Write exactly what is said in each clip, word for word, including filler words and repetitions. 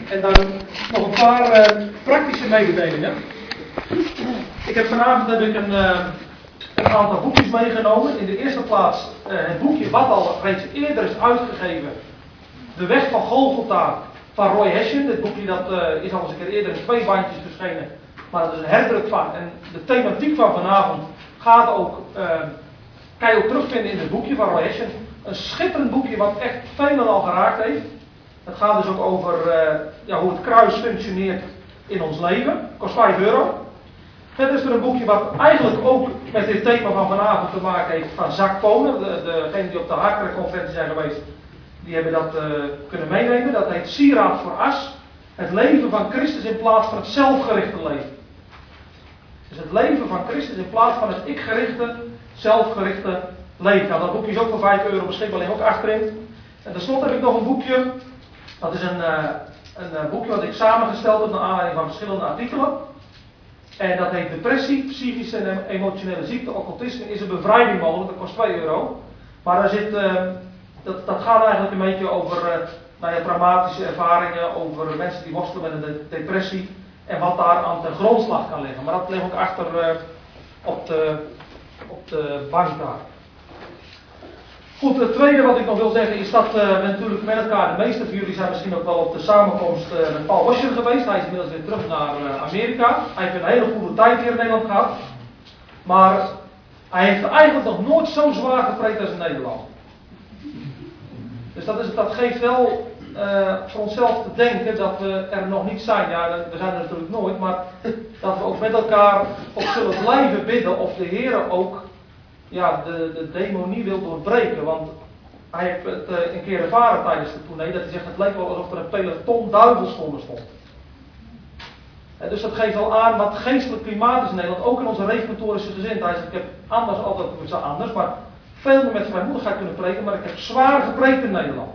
En dan nog een paar uh, praktische mededelingen. Ik heb vanavond heb ik een, uh, een aantal boekjes meegenomen. In de eerste plaats uh, het boekje wat al reeds eerder is uitgegeven. De Weg van Golgotha van Roy Hession. Dit boekje dat, uh, is al eens een keer eerder in twee bandjes verschenen. Maar dat is een herdruk van. En de thematiek van vanavond gaat ook, uh, kan je ook terugvinden in het boekje van Roy Hession. Een schitterend boekje wat echt velen al geraakt heeft. Het gaat dus ook over uh, ja, hoe het kruis functioneert in ons leven. Het kost vijf euro. Verder is er een boekje wat eigenlijk ook met dit thema van vanavond te maken heeft van Zak Ponen. De, degenen die op de Hakeren-conferentie zijn geweest, die hebben dat uh, kunnen meenemen. Dat heet Sieraad voor As. Het leven van Christus in plaats van het zelfgerichte leven. Dus het leven van Christus in plaats van het ik-gerichte, zelfgerichte leven. Nou, dat boekje is ook voor vijf euro beschikbaar, alleen ook achterin. En tenslotte heb ik nog een boekje. Dat is een, uh, een boekje wat ik samengesteld heb naar aanleiding van verschillende artikelen. En dat heet Depressie, psychische en emotionele ziekte, occultisme is een bevrijding mogelijk. Dat kost twee euro. Maar daar zit, uh, dat, dat gaat eigenlijk een beetje over uh, nou ja, traumatische ervaringen, over mensen die worstelen met een depressie. En wat daar aan ten grondslag kan liggen. Maar dat ligt ook achter uh, op, de, op de bank daar. Goed, het tweede wat ik nog wil zeggen is dat uh, we natuurlijk met elkaar, de meeste van jullie zijn misschien ook wel op de samenkomst uh, met Paul Washer geweest. Hij is inmiddels weer terug naar uh, Amerika. Hij heeft een hele goede tijd hier in Nederland gehad. Maar hij heeft eigenlijk nog nooit zo zwaar gepreekt als in Nederland. Dus dat, is, dat geeft wel uh, voor onszelf te denken dat we er nog niet zijn. Ja, we zijn er natuurlijk nooit, maar dat we ook met elkaar op zullen blijven bidden of de Heer ook ja, de, de demonie wil doorbreken. Want hij heeft het uh, een keer ervaren tijdens de tournee, dat hij zegt het leek wel alsof er een peloton duivels voor me stond. En dus dat geeft al aan wat geestelijk klimaat is in Nederland, ook in onze reformatorische gezindheid. Ik heb anders altijd, het is anders, maar veel meer met vrijmoedigheid kunnen preken, maar ik heb zwaar gepreekt in Nederland.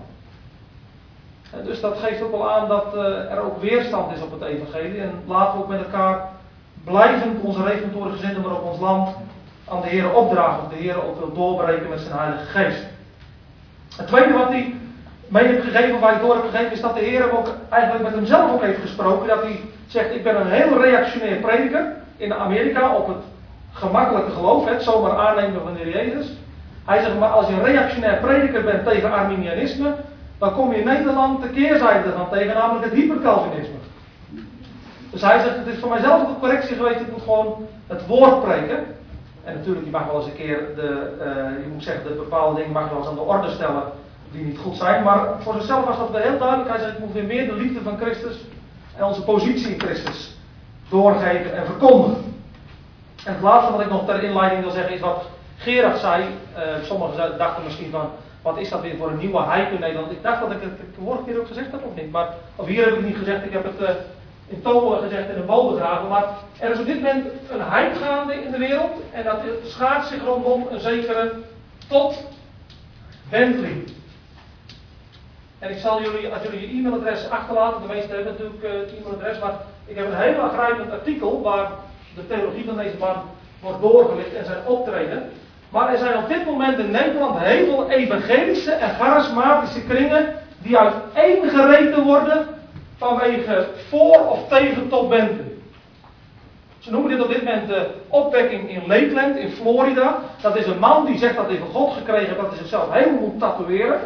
En dus dat geeft ook wel aan dat uh, er ook weerstand is op het evangelie. En laten we ook met elkaar blijven onze reformatorische gezinden, maar ook ons land aan de Heer opdragen, of de Heer ook wil doorbreken met zijn Heilige Geest. Het tweede wat hij mee heeft gegeven, waar hij door heeft gegeven, is dat de Heer hem ook eigenlijk met hemzelf ook heeft gesproken. Dat hij zegt, ik ben een heel reactionair prediker in Amerika op het gemakkelijke geloof, het zomaar aannemen van de Heer Jezus. Hij zegt, maar als je een reactionair prediker bent tegen Arminianisme, dan kom je in Nederland de keerzijde ervan tegen, namelijk het hypercalvinisme. Dus hij zegt, het is voor mijzelf ook een correctie geweest, ik moet gewoon het woord preken. En natuurlijk, je mag wel eens een keer, de, uh, je moet zeggen, de bepaalde dingen mag je wel eens aan de orde stellen die niet goed zijn. Maar voor zichzelf was dat wel heel duidelijk. Hij zei, ik moet weer meer de liefde van Christus en onze positie in Christus doorgeven en verkondigen. En het laatste wat ik nog ter inleiding wil zeggen is wat Gerard zei. Uh, sommigen dachten misschien van, wat is dat weer voor een nieuwe hype in Nederland. Ik dacht dat ik het de vorige keer ook gezegd heb of niet. Maar, of hier heb ik het niet gezegd, ik heb het uh, in Tolen gezegd in een bodegraven. Maar er is op dit moment een hype gaande in de wereld. En dat schaart zich rondom een zekere Todd Bentley. En ik zal jullie, als jullie je e-mailadres achterlaten, de meesten hebben natuurlijk uh, het e-mailadres. Maar ik heb een heel aangrijpend artikel waar de theologie van deze man wordt doorgelicht en zijn optreden. Maar er zijn op dit moment in Nederland heel veel evangelische en charismatische kringen die uiteengereten worden vanwege voor of tegen Todd Bentley. Ze noemen dit op dit moment de opwekking in Lakeland in Florida. Dat is een man die zegt dat hij van God gekregen heeft dat hij zichzelf helemaal moet tatoeëren.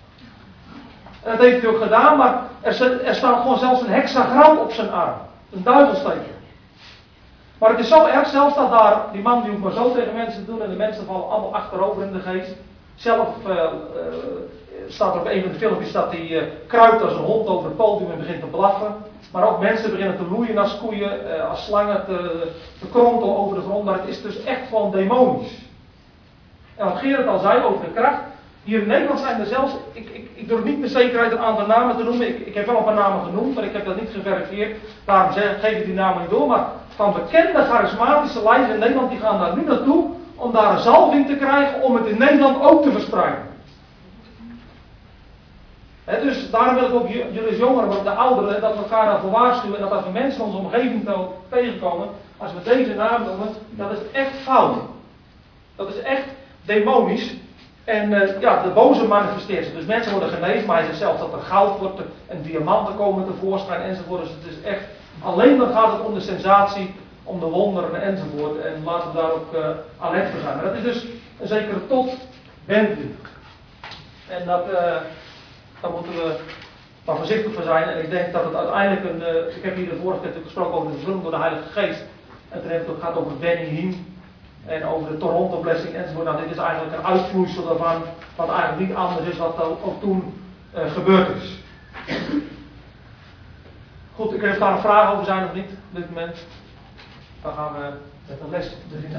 En dat heeft hij ook gedaan, maar er, er staat gewoon zelfs een hexagram op zijn arm. Een duivelsteken. Maar het is zo erg zelfs dat daar, die man die hoeft maar zo tegen mensen te doen en de mensen vallen allemaal achterover in de geest. Zelf uh, uh, staat er op een van de filmpjes dat hij uh, kruipt als een hond over het podium en begint te blaffen. Maar ook mensen beginnen te loeien als koeien, uh, als slangen te, te kronkelen over de grond. Maar het is dus echt gewoon demonisch. En wat Gerard al zei over de kracht. Hier in Nederland zijn er zelfs, ik, ik, ik durf niet met zekerheid een aantal namen te noemen. Ik, ik heb wel een paar namen genoemd, maar ik heb dat niet geverifieerd. Daarom zeg, geef ik die namen niet door. Maar van bekende charismatische leiders in Nederland, die gaan daar nu naartoe om daar een zalving te krijgen om het in Nederland ook te verspreiden. He, dus daarom wil ik ook jullie als jongeren, maar ook de ouderen, dat we elkaar daarvoor waarschuwen en dat als we mensen in onze omgeving tegenkomen, als we deze naam noemen, dat is echt fout. Dat is echt demonisch. En uh, ja, de boze manifesteert zich. Dus mensen worden genezen, maar hij zegt zelf dat er goud wordt en diamanten komen tevoorschijn enzovoort. Dus het is echt, alleen dan gaat het om de sensatie, om de wonderen enzovoort. En laten we daar ook uh, alert voor zijn. Maar dat is dus een zekere tot-bentley. En dat, uh, daar moeten we maar voorzichtig voor zijn. En ik denk dat het uiteindelijk een, uh, ik heb hier de vorige keer gesproken over de vervulling door de Heilige Geest. En toen heb ik het gaat over Benny Hinn. En over de Toronto Blessing enzovoort. Nou, dit is eigenlijk een uitvloeisel daarvan. Wat eigenlijk niet anders is wat ook, ook toen uh, gebeurd is. Goed, ik weet of daar een vraag over zijn of niet op dit moment. Dan gaan we met de les beginnen.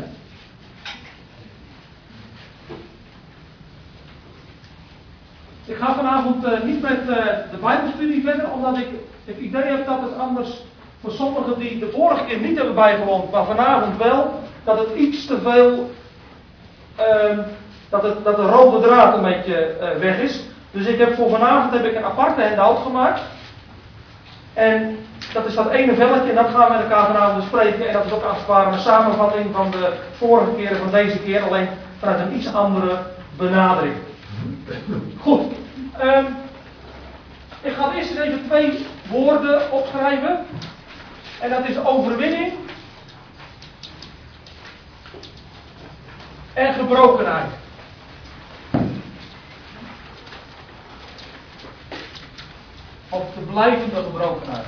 Ik ga vanavond uh, niet met uh, de Bijbelstudie verder, omdat ik het idee heb dat het anders voor sommigen die de vorige keer niet hebben bijgewoond, maar vanavond wel, dat het iets te veel, uh, dat, het, dat de rode draad een beetje uh, weg is. Dus ik heb voor vanavond heb ik een aparte handout gemaakt. En dat is dat ene velletje en dat gaan we met elkaar vanavond bespreken. En dat is ook als het ware een samenvatting van de vorige keer en van deze keer, alleen vanuit een iets andere benadering. Goed. Um, ik ga eerst eens even twee woorden opschrijven. En dat is overwinning en gebrokenheid. Of de blijvende gebrokenheid.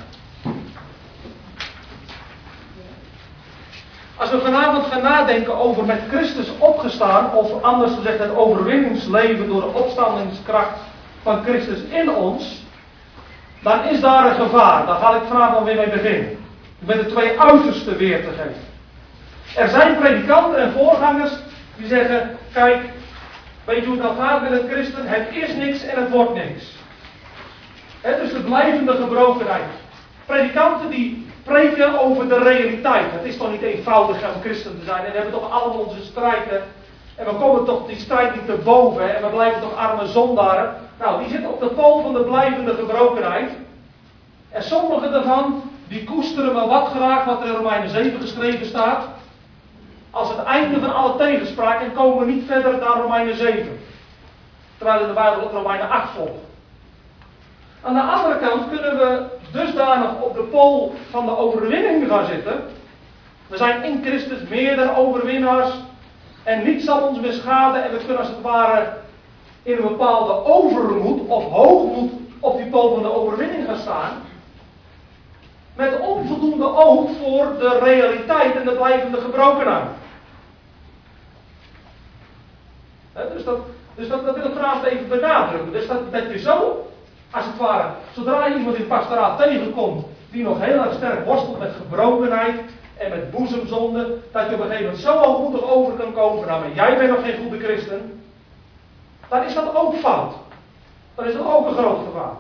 Als we vanavond gaan nadenken over met Christus opgestaan, of anders gezegd het overwinningsleven door de opstandingskracht van Christus in ons, dan is daar een gevaar. Daar ga ik vanavond weer mee beginnen. Met de twee uitersten weer te geven. Er zijn predikanten en voorgangers die zeggen, kijk, weet je hoe het dan gaat met een christen? Het is niks en het wordt niks. Het is de blijvende gebrokenheid. Predikanten die preken over de realiteit. Het is toch niet eenvoudig om christen te zijn. En we hebben toch allemaal onze strijden. En we komen toch die strijd niet te boven. En we blijven toch arme zondaren. Nou, die zitten op de pool van de blijvende gebrokenheid. En sommige daarvan, die koesteren maar wat graag wat er in Romeinen zeven geschreven staat. Als het einde van alle tegenspraak en komen we niet verder dan Romeinen zeven. Terwijl in de Bijbel ook Romeinen acht volgt. Aan de andere kant kunnen we dusdanig op de pool van de overwinning gaan zitten. We zijn in Christus meer dan overwinnaars. En niets zal ons meer schaden. En we kunnen als het ware in een bepaalde overmoed of hoogmoed op die pool van de overwinning gaan staan. Met onvoldoende oog voor de realiteit en de blijvende gebrokenheid. He, dus dat, dus dat, dat wil ik vanavond even benadrukken. Dus dat, dat je zo, als het ware, zodra je iemand in het pastoraat tegenkomt die nog heel erg sterk worstelt met gebrokenheid en met boezemzonde, dat je op een gegeven moment zo hoogmoedig over kan komen, nou maar jij bent nog geen goede christen, dan is dat ook fout. Dan is dat ook een groot gevaar.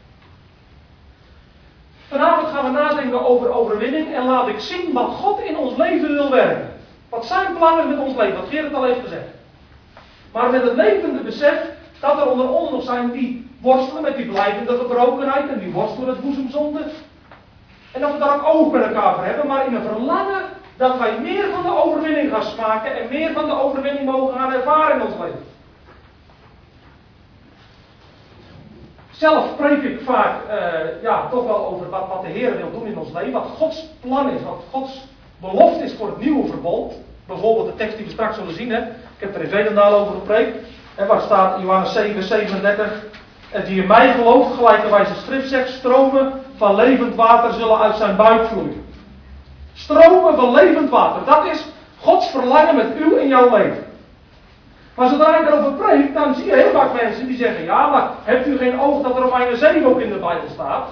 Vanavond gaan we nadenken over overwinning en laat ik zien wat God in ons leven wil werken. Wat zijn plannen met ons leven, wat Gerrit al heeft gezegd. Maar met het levende besef dat er onder ons nog zijn die worstelen met die blijvende gebrokenheid en die worstelen met boezemzonde. En dat we daar ook oog met elkaar voor hebben, maar in een verlangen dat wij meer van de overwinning gaan smaken en meer van de overwinning mogen gaan ervaren in ons leven. Zelf preek ik vaak uh, ja, toch wel over wat, wat de Heer wil doen in ons leven, wat Gods plan is, wat Gods belofte is voor het nieuwe verbond. Bijvoorbeeld de tekst die we straks zullen zien. Hè. Ik heb er in Velendaal over gepreekt. En waar staat in Johannes zeven, zevenendertig. En die in mij gelooft, gelijkerwijs de schrift zegt, stromen van levend water zullen uit zijn buik vloeien. Stromen van levend water. Dat is Gods verlangen met u in jouw leven. Maar zodra ik erover preek, dan zie je heel vaak mensen die zeggen, ja, maar hebt u geen oog dat er Romeinen zeven ook in de Bijbel staat?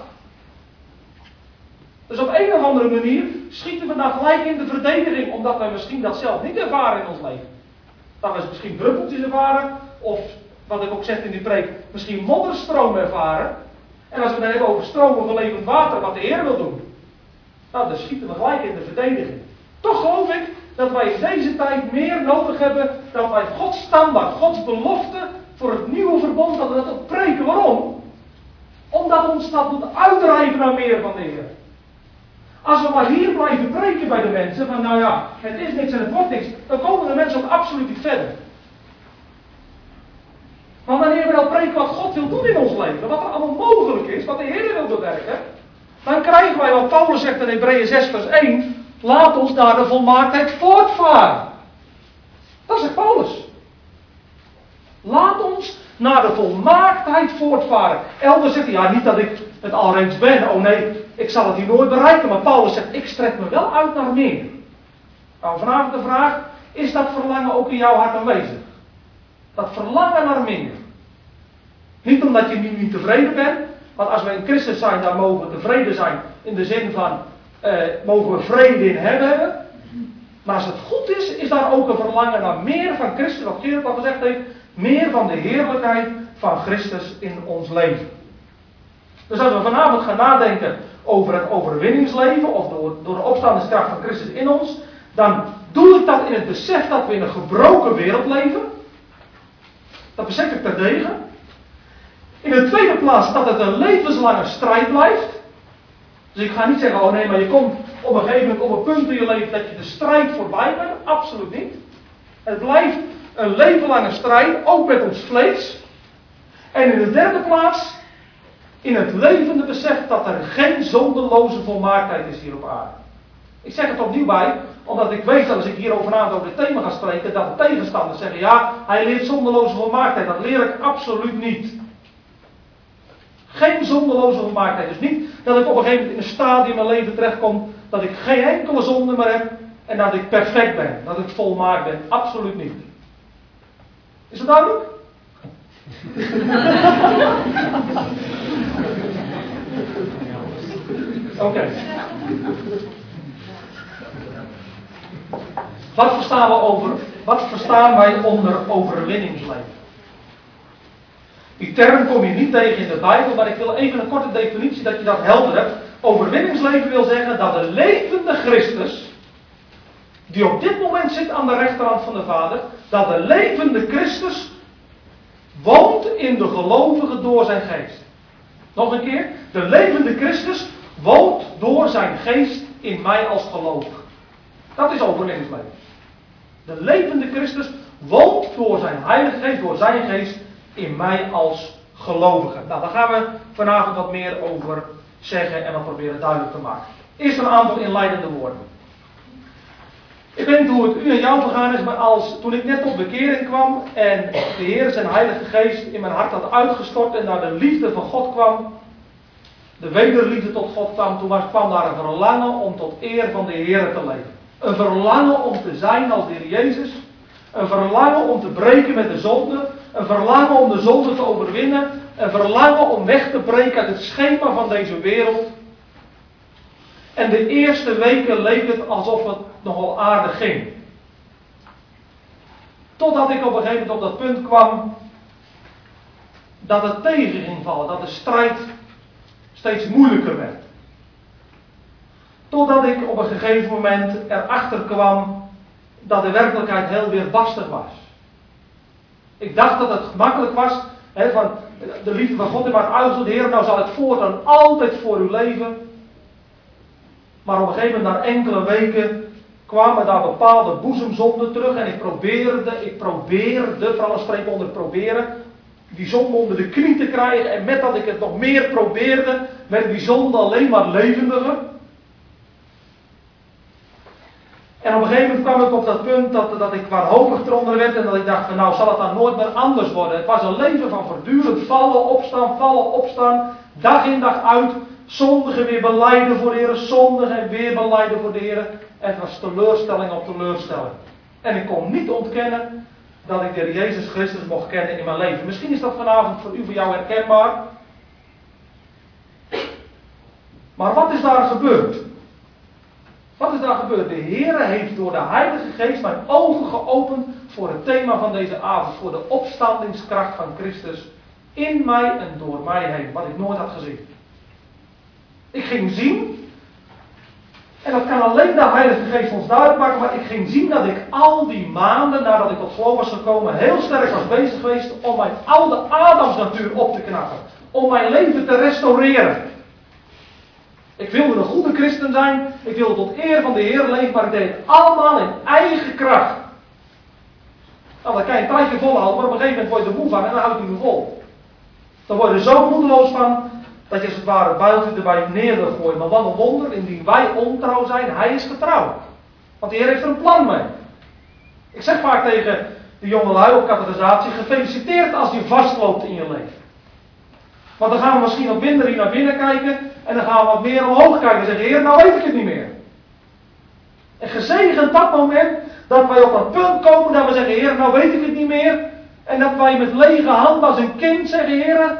Dus op een of andere manier schieten we dan gelijk in de verdediging, omdat wij misschien dat zelf niet ervaren in ons leven. Dat we misschien druppeltjes ervaren, of wat ik ook zeg in die preek, misschien modderstromen ervaren. En als we het dan hebben over stromen van levend water, wat de Heer wil doen, nou, dan schieten we gelijk in de verdediging. Toch geloof ik dat wij in deze tijd meer nodig hebben, dat wij Gods standaard, Gods belofte voor het nieuwe verbond, dat we dat ook preken. Waarom? Omdat ons dat doet uitdrijven naar meer van de Heer. Als we maar hier blijven preken bij de mensen, van nou ja, het is niks en het wordt niks, dan komen de mensen ook absoluut niet verder. Maar wanneer we nou preken wat God wil doen in ons leven, wat er allemaal mogelijk is, wat de Heer wil bewerken, dan krijgen wij wat Paulus zegt in Hebreeën zes vers één, laat ons naar de volmaaktheid voortvaren. Dat zegt Paulus. Laat ons naar de volmaaktheid voortvaren. Elders zegt hij, ja, niet dat ik het al reeds ben, oh nee, ik zal het hier nooit bereiken, maar Paulus zegt, ik strek me wel uit naar meer. Nou, vanavond de vraag, is dat verlangen ook in jouw hart aanwezig? Dat verlangen naar meer. Niet omdat je nu niet tevreden bent, want als we in Christus zijn, dan mogen we tevreden zijn in de zin van, eh, mogen we vrede in hem hebben. Maar als het goed is, is daar ook een verlangen naar meer van Christus, wat Gerard al gezegd heeft, meer van de heerlijkheid van Christus in ons leven. Dus als we vanavond gaan nadenken over het overwinningsleven, of door, door de opstandingskracht van Christus in ons, dan doe ik dat in het besef dat we in een gebroken wereld leven. Dat besef ik terdege. In de tweede plaats dat het een levenslange strijd blijft. Dus ik ga niet zeggen, oh nee, maar je komt op een gegeven moment op een punt in je leven dat je de strijd voorbij bent. Absoluut niet. Het blijft een levenlange strijd, ook met ons vlees. En in de derde plaats, in het levende besef dat er geen zonderloze volmaaktheid is hier op aarde. Ik zeg het opnieuw bij, omdat ik weet dat als ik hierover vanavond over dit thema ga spreken, dat de tegenstanders zeggen, ja, hij leert zonderloze volmaaktheid. Dat leer ik absoluut niet. Geen zonderloze volmaaktheid. Dus niet dat ik op een gegeven moment in een stadium in mijn leven terechtkom, dat ik geen enkele zonde meer heb en dat ik perfect ben. Dat ik volmaakt ben. Absoluut niet. Is dat duidelijk? Oké. Okay. Wat verstaan we over, wat verstaan wij onder overwinningsleven? Die term kom je niet tegen in de Bijbel, maar ik wil even een korte definitie dat je dat helder hebt. Overwinningsleven wil zeggen dat de levende Christus, die op dit moment zit aan de rechterhand van de Vader, dat de levende Christus woont in de gelovigen door zijn geest. Nog een keer, de levende Christus woont door zijn geest in mij als gelovige. Dat is overwinningsleven. De levende Christus woont door zijn heilige geest, door zijn geest in mij als gelovige. Nou, daar gaan we vanavond wat meer over zeggen en wat proberen duidelijk te maken. Eerst een aantal inleidende woorden. Ik weet niet hoe het u en jou vergaan is, maar als, toen ik net tot bekering kwam en de Heer zijn heilige geest in mijn hart had uitgestort en naar de liefde van God kwam, de wederliefde tot God kwam, toen was, kwam daar een verlangen om tot eer van de Heer te leven. Een verlangen om te zijn als de Heer Jezus. Een verlangen om te breken met de zonde. Een verlangen om de zonde te overwinnen. Een verlangen om weg te breken uit het schema van deze wereld. En de eerste weken leek het alsof het nogal aardig ging. Totdat ik op een gegeven moment op dat punt kwam dat het tegen ging vallen. Dat de strijd steeds moeilijker werd. Totdat ik op een gegeven moment erachter kwam dat de werkelijkheid heel weerbarstig was. Ik dacht dat het gemakkelijk was. He, van de liefde van God in mijn uitzoet. Heer, nou zal ik voortaan altijd voor u leven. Maar op een gegeven moment, na enkele weken, kwamen daar bepaalde boezemzonden terug. En ik probeerde, ik probeerde, vooral een streep onder proberen, die zonde onder de knie te krijgen. En met dat ik het nog meer probeerde, werd die zonde alleen maar levendiger. En op een gegeven moment kwam ik op dat punt dat, dat ik wanhopig eronder werd en dat ik dacht van nou zal het dan nooit meer anders worden. Het was een leven van voortdurend vallen, opstaan, vallen, opstaan, dag in dag uit, zondigen weer belijden voor de Heer, zondigen en weer belijden voor de Heer. En het was teleurstelling op teleurstelling. En ik kon niet ontkennen dat ik de Heer Jezus Christus mocht kennen in mijn leven. Misschien is dat vanavond voor u, voor jou herkenbaar. Maar wat is daar gebeurd? Wat is daar gebeurd? De Heer heeft door de Heilige Geest mijn ogen geopend voor het thema van deze avond. Voor de opstandingskracht van Christus in mij en door mij heen. Wat ik nooit had gezien. Ik ging zien. En dat kan alleen de Heilige Geest ons duidelijk maken. Maar ik ging zien dat ik al die maanden nadat ik tot geloof was gekomen. Heel sterk was bezig geweest om mijn oude Adamsnatuur op te knappen. Om mijn leven te restaureren. Ik wilde een goede christen zijn. Ik wilde tot eer van de Heer leven. Maar ik deed het allemaal in eigen kracht. Nou, dan kan je een tijdje volhouden, maar op een gegeven moment word je er moe van en dan houdt hij me vol. Dan word je er zo moedeloos van, dat je als het ware buiten erbij neer wil gooien. Maar wat een wonder, indien wij ontrouw zijn, hij is getrouw. Want de Heer heeft er een plan mee. Ik zeg vaak tegen de jongelui op catechisatie, gefeliciteerd als je vastloopt in je leven. Want dan gaan we misschien op minder hier naar binnen kijken en dan gaan we wat meer omhoog kijken en zeggen, Heer, nou weet ik het niet meer. En gezegend dat moment dat wij op dat punt komen dat we zeggen, Heer, nou weet ik het niet meer. En dat wij met lege hand als een kind zeggen, Heer,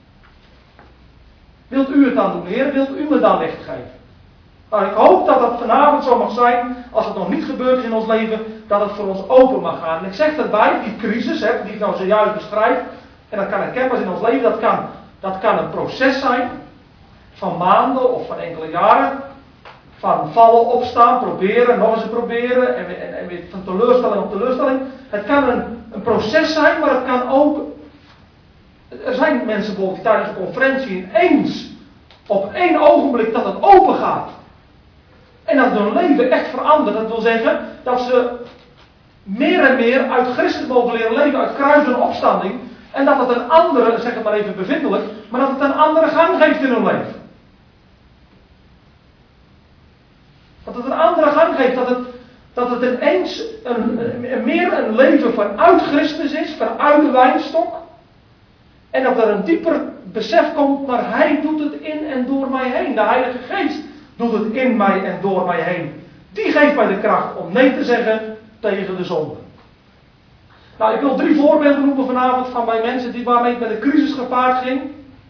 wilt u het dan doen, Heer? Wilt u me dan licht geven? Nou, ik hoop dat dat vanavond zo mag zijn, als het nog niet gebeurd is in ons leven, dat het voor ons open mag gaan. En ik zeg daarbij, die crisis, hè, die ik nou zojuist beschrijf, en dat kan herkenbaar in ons leven, dat kan, dat kan een proces zijn, van maanden of van enkele jaren, van vallen, opstaan, proberen, nog eens proberen, en, en, en weer van teleurstelling op teleurstelling. Het kan een, een proces zijn, maar het kan ook, er zijn mensen bijvoorbeeld die tijdens een conferentie ineens, op één ogenblik dat het open gaat, en dat hun leven echt verandert. Dat wil zeggen dat ze meer en meer uit Christus mogen leren leven, uit kruis en opstanding. En dat het een andere, zeg het maar even bevindelijk, maar dat het een andere gang geeft in hun leven. Dat het een andere gang geeft, dat het, dat het ineens een, een, meer een leven vanuit Christus is, vanuit de wijnstok. En dat er een dieper besef komt, maar Hij doet het in en door mij heen. De Heilige Geest doet het in mij en door mij heen. Die geeft mij de kracht om nee te zeggen tegen de zonde. Nou, ik wil drie voorbeelden noemen vanavond van bij mensen die waarmee het met een crisis gepaard ging.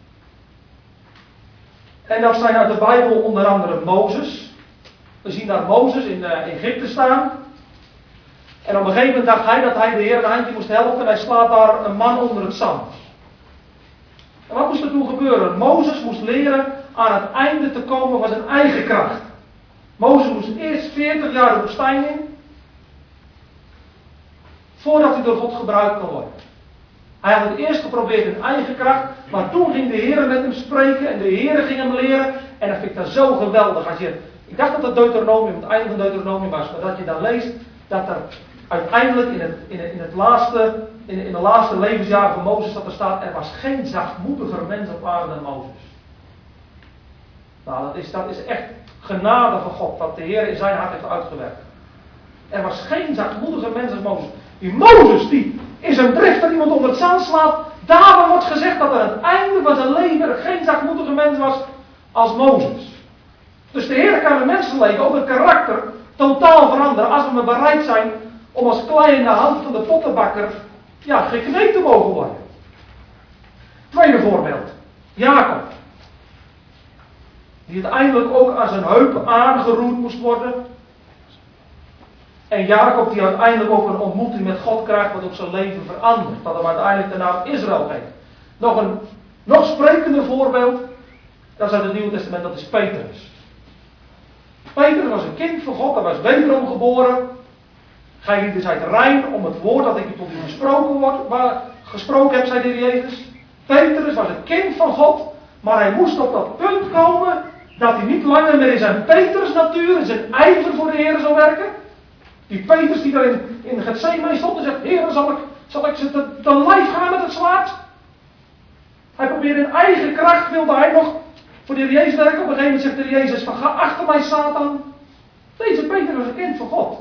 En dat zijn uit de Bijbel onder andere Mozes. We zien daar Mozes in uh, Egypte staan. En op een gegeven moment dacht hij dat hij de Heer een handje moest helpen en hij slaat daar een man onder het zand. En wat moest er toen gebeuren? Mozes moest leren aan het einde te komen van zijn eigen kracht. Mozes moest eerst veertig jaar de woestijn in, voordat hij door God gebruikt kon worden. Hij had het eerst geprobeerd in eigen kracht, maar toen ging de Heer met hem spreken en de Heer ging hem leren. En dat vind ik dan zo geweldig. Als je, ik dacht dat het Deuteronomium, het einde van Deuteronomium was, maar dat je dan leest dat er uiteindelijk in het, in het, in het laatste, in, in de laatste levensjaren van Mozes dat er staat, er was geen zachtmoediger mens op aarde dan Mozes. Nou, dat is, dat is echt genade van God, wat de Heer in zijn hart heeft uitgewerkt. Er was geen zachtmoediger mens als Mozes. Die Mozes, die in zijn drift dat iemand onder het zand slaat, daarvan wordt gezegd dat er aan het einde van zijn leven er geen zachtmoedige mens was als Mozes. Dus de Heer kan een mensenleven, ook het karakter, totaal veranderen als we maar bereid zijn om als klei in de hand van de pottenbakker, ja, gekneed te mogen worden. Tweede voorbeeld. Jacob. Die uiteindelijk ook aan zijn heup aangeroerd moest worden. En Jacob die uiteindelijk ook een ontmoeting met God krijgt wat ook zijn leven verandert. Dat hem uiteindelijk de naam Israël geeft. Nog een nog sprekender voorbeeld. Dat is uit het Nieuwe Testament, dat is Petrus. Petrus was een kind van God, hij was wederom geboren. Gij liet zijt rein om het woord dat ik tot u gesproken, wordt, maar gesproken heb, zei de Heer Jezus. Petrus was een kind van God, maar hij moest op dat punt komen dat hij niet langer meer in zijn Petrus natuur, in zijn ijver voor de Heer zou werken. Die Petrus die daar in, in Getsemane stond en zegt, Heer, zal ik, zal ik ze te, te lijf gaan met het zwaard? Hij probeerde in eigen kracht, wilde hij nog voor de Heer Jezus werken. Op een gegeven moment zegt de Heer Jezus van, ga achter mij, Satan. Deze Petrus was een kind van God.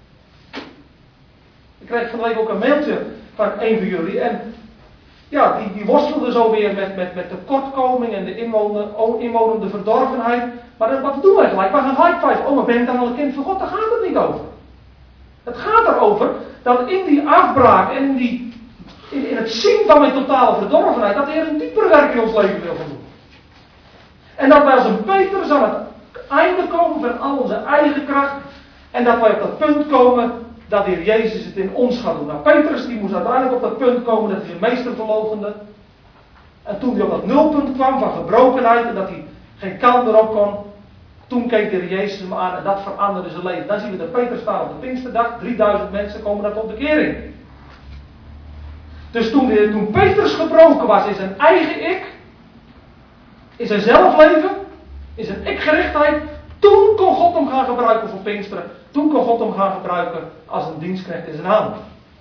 Ik kreeg van de week ook een mailtje van een van jullie. En ja, die, die worstelde zo weer met, met, met tekortkoming en de inwonende verdorvenheid. Maar dan, wat doen wij gelijk? We gaan high five. Oh, maar ben ik dan al een kind van God? Daar gaat het niet over. Het gaat erover dat in die afbraak en in, die, in, in het zien van mijn totale verdorvenheid, dat de Heer een diepere werk in ons leven wil gaan doen. En dat wij als een Petrus aan het einde komen van al onze eigen kracht. En dat wij op dat punt komen dat de Heer Jezus het in ons gaat doen. Nou, Petrus die moest uiteindelijk op dat punt komen dat hij zijn meester verloochende. En toen hij op dat nulpunt kwam van gebrokenheid en dat hij geen kant erop kon, toen keek de Heer Jezus hem aan en dat veranderde zijn leven. Dan zien we dat Petrus staan op de Pinksterdag. drieduizend mensen komen daar tot bekering. Dus toen, toen Petrus gebroken was in zijn eigen ik, in zijn zelfleven, in zijn ikgerichtheid, toen kon God hem gaan gebruiken voor Pinksteren. Toen kon God hem gaan gebruiken als een dienstknecht in zijn hand.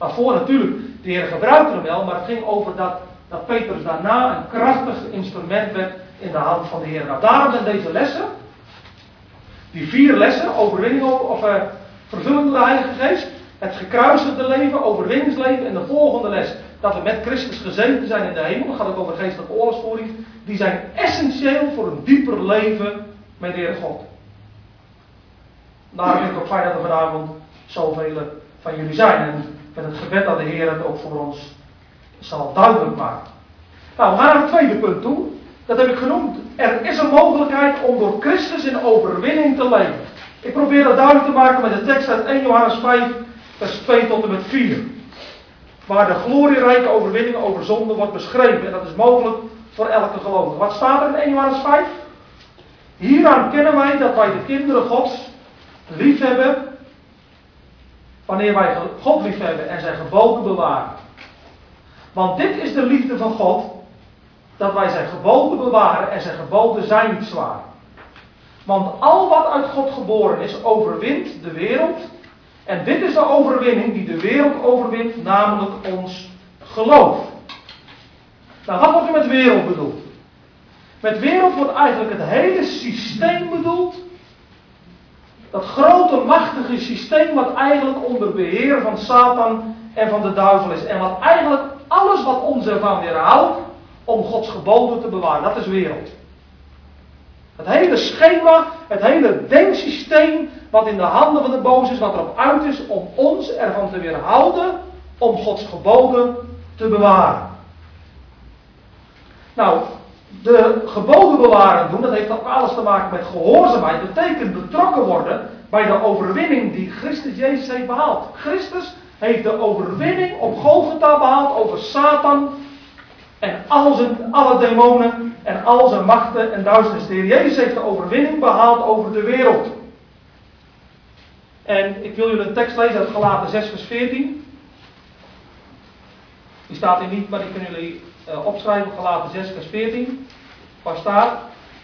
Waarvoor natuurlijk, de Heer gebruikte hem wel, maar het ging over dat, dat Petrus daarna een krachtig instrument werd in de hand van de Heer. Nou, daarom zijn deze lessen, die vier lessen, overwinning of uh, vervulling door de Heilige Geest, het gekruisigde leven, overwinningsleven en de volgende les, dat we met Christus gezeten zijn in de hemel, dat gaat ook over geestelijke oorlogsvoering, die zijn essentieel voor een dieper leven met de Heer God. Daarom vind ik het ook fijn dat er vanavond zoveel van jullie zijn. En met het gebed dat de Heer het ook voor ons zal duidelijk maken. Nou, we gaan naar het tweede punt toe. Dat heb ik genoemd. Er is een mogelijkheid om door Christus in overwinning te leven. Ik probeer dat duidelijk te maken met de tekst uit eerste Johannes vijf, vers twee tot en met vier. Waar de glorierijke overwinning over zonde wordt beschreven. En dat is mogelijk voor elke gelovige. Wat staat er in eerste Johannes vijf? Hieraan kennen wij dat wij de kinderen Gods liefhebben, wanneer wij God liefhebben en zijn geboden bewaren. Want dit is de liefde van God, dat wij zijn geboden bewaren en zijn geboden zijn niet zwaar. Want al wat uit God geboren is, overwint de wereld. En dit is de overwinning die de wereld overwint, namelijk ons geloof. Nou, wat wordt er met wereld bedoeld? Met wereld wordt eigenlijk het hele systeem bedoeld. Dat grote, machtige systeem wat eigenlijk onder beheer van Satan en van de duivel is. En wat eigenlijk alles wat ons ervan weerhoudt om Gods geboden te bewaren. Dat is wereld. Het hele schema, het hele denksysteem wat in de handen van de boze is, wat erop uit is om ons ervan te weerhouden om Gods geboden te bewaren. Nou, de geboden bewaren doen, dat heeft ook alles te maken met gehoorzaamheid. Dat betekent betrokken worden bij de overwinning die Christus Jezus heeft behaald. Christus heeft de overwinning op Golgotha behaald over Satan en al zijn, alle demonen en al zijn machten en duisternis. De Heer Jezus heeft de overwinning behaald over de wereld. En ik wil jullie een tekst lezen uit Galaten zes vers veertien. Die staat hier niet, maar die kunnen jullie uh, opschrijven. Galaten zes vers veertien. Waar staat: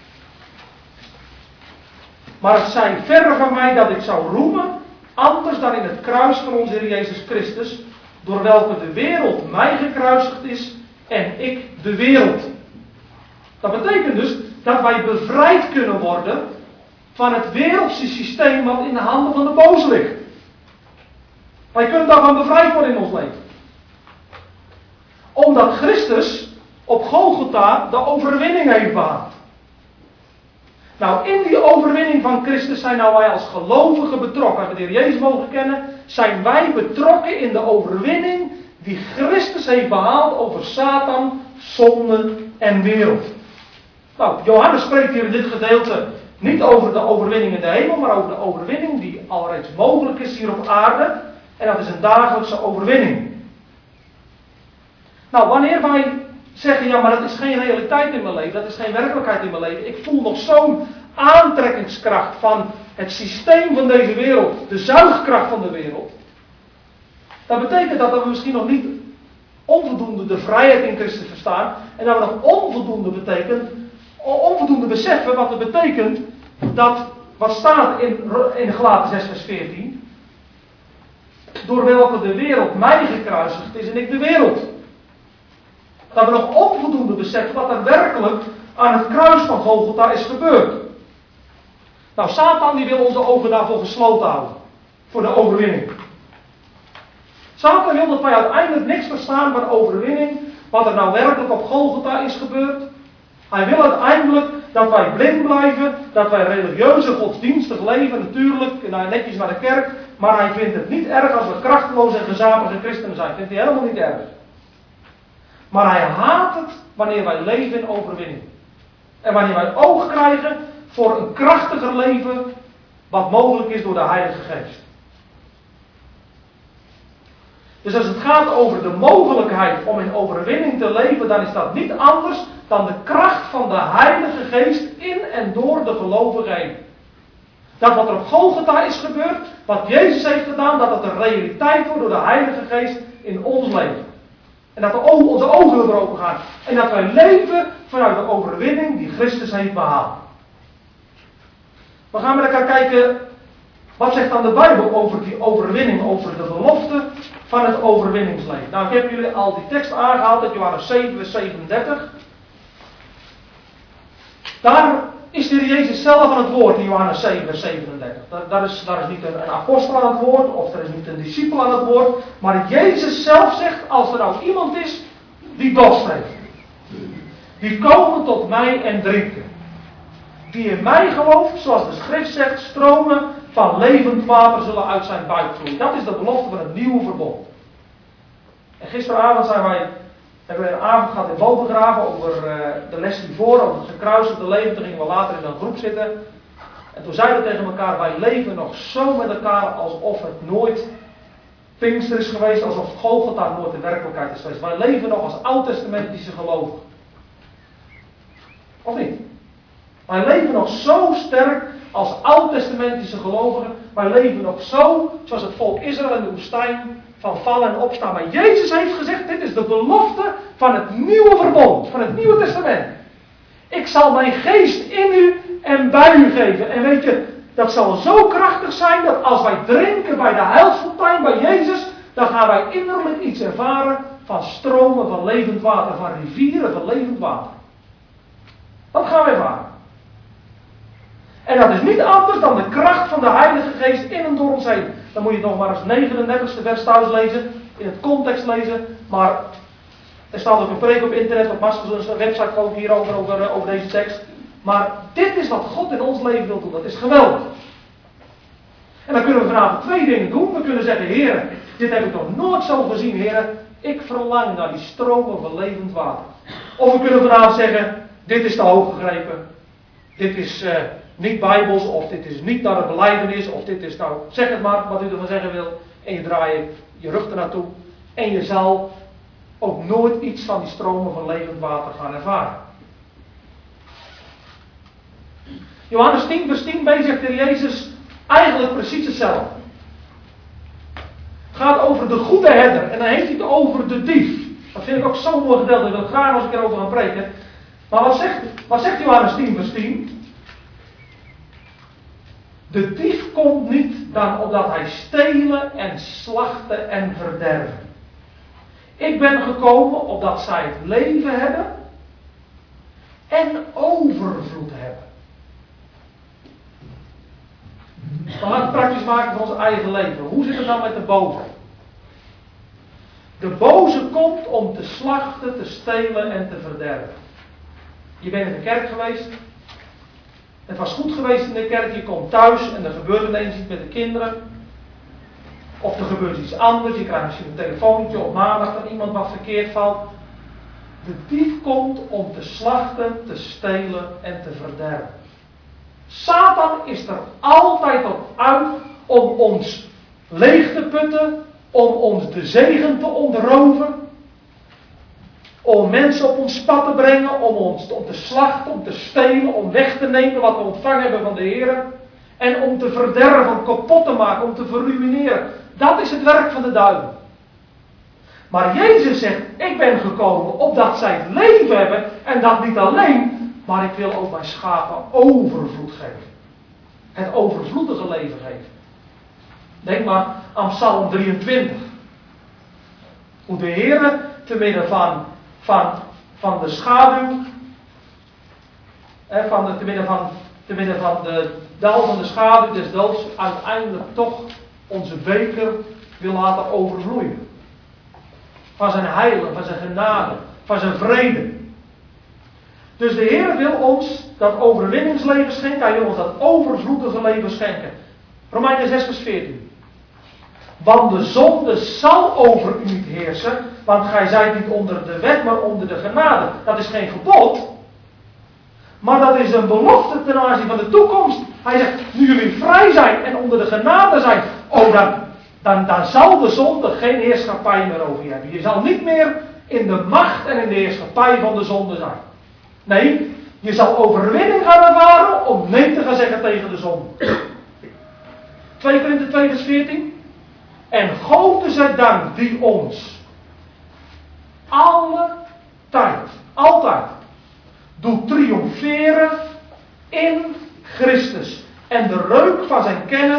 maar het zij verre van mij dat ik zou roemen, anders dan in het kruis van onze Heer Jezus Christus, door welke de wereld mij gekruisigd is en ik de wereld. Dat betekent dus dat wij bevrijd kunnen worden van het wereldse systeem wat in de handen van de boze ligt. Wij kunnen daarvan bevrijd worden in ons leven. Omdat Christus op Golgotha de overwinning heeft behaald. Nou, in die overwinning van Christus zijn nou wij als gelovigen betrokken. Als we de Heer Jezus mogen kennen, zijn wij betrokken in de overwinning die Christus heeft behaald over Satan, zonde en wereld. Nou, Johannes spreekt hier in dit gedeelte niet over de overwinning in de hemel, maar over de overwinning die al reeds mogelijk is hier op aarde. En dat is een dagelijkse overwinning. Nou, wanneer wij zeggen, ja, maar dat is geen realiteit in mijn leven, dat is geen werkelijkheid in mijn leven. Ik voel nog zo'n aantrekkingskracht van het systeem van deze wereld, de zuigkracht van de wereld. Dat betekent dat we misschien nog niet onvoldoende de vrijheid in Christus verstaan. En dat we nog onvoldoende betekent, onvoldoende beseffen wat het betekent dat, wat staat in, in Galaten zes vers veertien. Door welke de wereld mij gekruisigd is en ik de wereld. Dat we nog onvoldoende beseffen wat er werkelijk aan het kruis van Golgotha is gebeurd. Nou, Satan die wil onze ogen daarvoor gesloten houden. Voor de overwinning. Satan wil dat wij uiteindelijk niks verstaan van overwinning. Wat er nou werkelijk op Golgotha is gebeurd. Hij wil uiteindelijk dat wij blind blijven. Dat wij religieuze, godsdienstig leven. Natuurlijk, netjes naar de kerk. Maar hij vindt het niet erg als we krachteloos en gezapige christenen zijn. Vindt hij helemaal niet erg. Maar hij haat het wanneer wij leven in overwinning. En wanneer wij oog krijgen voor een krachtiger leven. Wat mogelijk is door de Heilige Geest. Dus als het gaat over de mogelijkheid om in overwinning te leven, dan is dat niet anders dan de kracht van de Heilige Geest in en door de gelovige heen. Dat wat er op Golgotha is gebeurd, wat Jezus heeft gedaan, dat dat een realiteit wordt door de Heilige Geest in ons leven. En dat de ogen, onze ogen weer open gaan. En dat wij leven vanuit de overwinning die Christus heeft behaald. We gaan met elkaar kijken Wat zegt dan de Bijbel over die overwinning, over de belofte van het overwinningsleven? Nou, ik heb jullie al die tekst aangehaald uit Johannes zeven, vers zevenendertig. Daar is de Heer Jezus zelf aan het woord in Johannes zeven, vers zevenendertig. Daar, daar, is, daar is niet een, een apostel aan het woord, of er is niet een discipel aan het woord. Maar Jezus zelf zegt, als er nou iemand is die dorst heeft. Die komen tot mij en drinken. Die in mij gelooft, zoals de schrift zegt, stromen van levend water zullen uit zijn buik vloeien. Dat is de belofte van het nieuwe verbond. En gisteravond zijn wij, hebben we een avond gehad in Bovengraven over uh, de les hiervoor, over het gekruisigde leven. Toen gingen we later in een groep zitten. En toen zeiden we tegen elkaar, wij leven nog zo met elkaar alsof het nooit Pinkster is geweest, alsof Golgotha nooit de werkelijkheid is geweest. Wij leven nog als oud-testamentische gelovigen. Of niet? Wij leven nog zo sterk als oud-testamentische gelovigen. Wij leven nog zo, zoals het volk Israël in de woestijn, van vallen en opstaan. Maar Jezus heeft gezegd, dit is de belofte van het nieuwe verbond, van het nieuwe testament. Ik zal mijn geest in u en bij u geven. En weet je, dat zal zo krachtig zijn, dat als wij drinken bij de heilsfontein, bij Jezus, dan gaan wij innerlijk iets ervaren van stromen van levend water, van rivieren van levend water. Dat gaan we ervaren. En dat is niet anders dan de kracht van de Heilige Geest in en door ons heen. Dan moet je het nog maar eens negenendertigste vers thuis lezen, in het context lezen. Maar er staat ook een preek op internet, op Masters website ook hierover, over, over deze tekst. Maar dit is wat God in ons leven wil doen. Dat is geweldig. En dan kunnen we vanavond twee dingen doen. We kunnen zeggen, Heer, dit heb ik nog nooit zo gezien, Heer. Ik verlang naar die stromen van levend water. Of we kunnen vanavond zeggen, dit is te hoog gegrepen. Dit is uh, niet bijbels, of dit is niet naar het belijdenis, of dit is nou, zeg het maar wat u ervan zeggen wil. En je draait je rug ernaartoe. En je zal ook nooit iets van die stromen van levend water gaan ervaren. Johannes tien vers tien b zegt de Jezus eigenlijk precies hetzelfde. Het gaat over de goede herder. En dan heeft hij het over de dief. Dat vind ik ook zo'n mooi gedeelte. Daar wil ik graag nog eens een keer over gaan preken. Maar wat zegt, wat zegt Johannes tien vers tien? De dief komt niet dan opdat hij stelen en slachten en verderven. Ik ben gekomen opdat zij het leven hebben en overvloed hebben. We gaan het praktisch maken van ons eigen leven. Hoe zit het dan met de boze? De boze komt om te slachten, te stelen en te verderven. Je bent in de kerk geweest. Het was goed geweest in de kerk. Je komt thuis en er gebeurt ineens iets met de kinderen. Of er gebeurt iets anders. Je krijgt misschien een telefoontje op maandag van iemand wat verkeerd valt. De dief komt om te slachten, te stelen en te verderven. Satan is er altijd op uit om ons leeg te putten, om ons de zegen te ontroven, om mensen op ons pad te brengen, om ons om te slachten, om te stelen, om weg te nemen wat we ontvangen hebben van de Heer, en om te verderven, om kapot te maken, om te verruineren. Dat is het werk van de duivel. Maar Jezus zegt, ik ben gekomen opdat zij het leven hebben, en dat niet alleen, maar ik wil ook mijn schapen overvloed geven. Het overvloedige leven geven. Denk maar aan Psalm drieëntwintig. Hoe de Heer te midden van, van, van de schaduw, eh, van de, te midden van, te midden van de dal van de schaduw des doods, uiteindelijk toch onze beker wil laten overvloeien. Van zijn heilen, van zijn genade, van zijn vrede. Dus de Heer wil ons dat overwinningsleven schenken. Hij wil ons dat overvloedige leven schenken. Romeinen zes vers veertien. Want de zonde zal over u niet heersen. Want gij zijt niet onder de wet, maar onder de genade. Dat is geen gebod. Maar dat is een belofte ten aanzien van de toekomst. Hij zegt, nu jullie vrij zijn en onder de genade zijn. Oh, dan, dan, dan zal de zonde geen heerschappij meer over je hebben. Je zal niet meer in de macht en in de heerschappij van de zonde zijn. Nee, je zal overwinning gaan ervaren om nee te gaan zeggen tegen de zonde. twee Korinthe twee vers veertien. En grote zij dank die ons alle tijd, altijd, doet triomferen in Christus. En de reuk van zijn kennis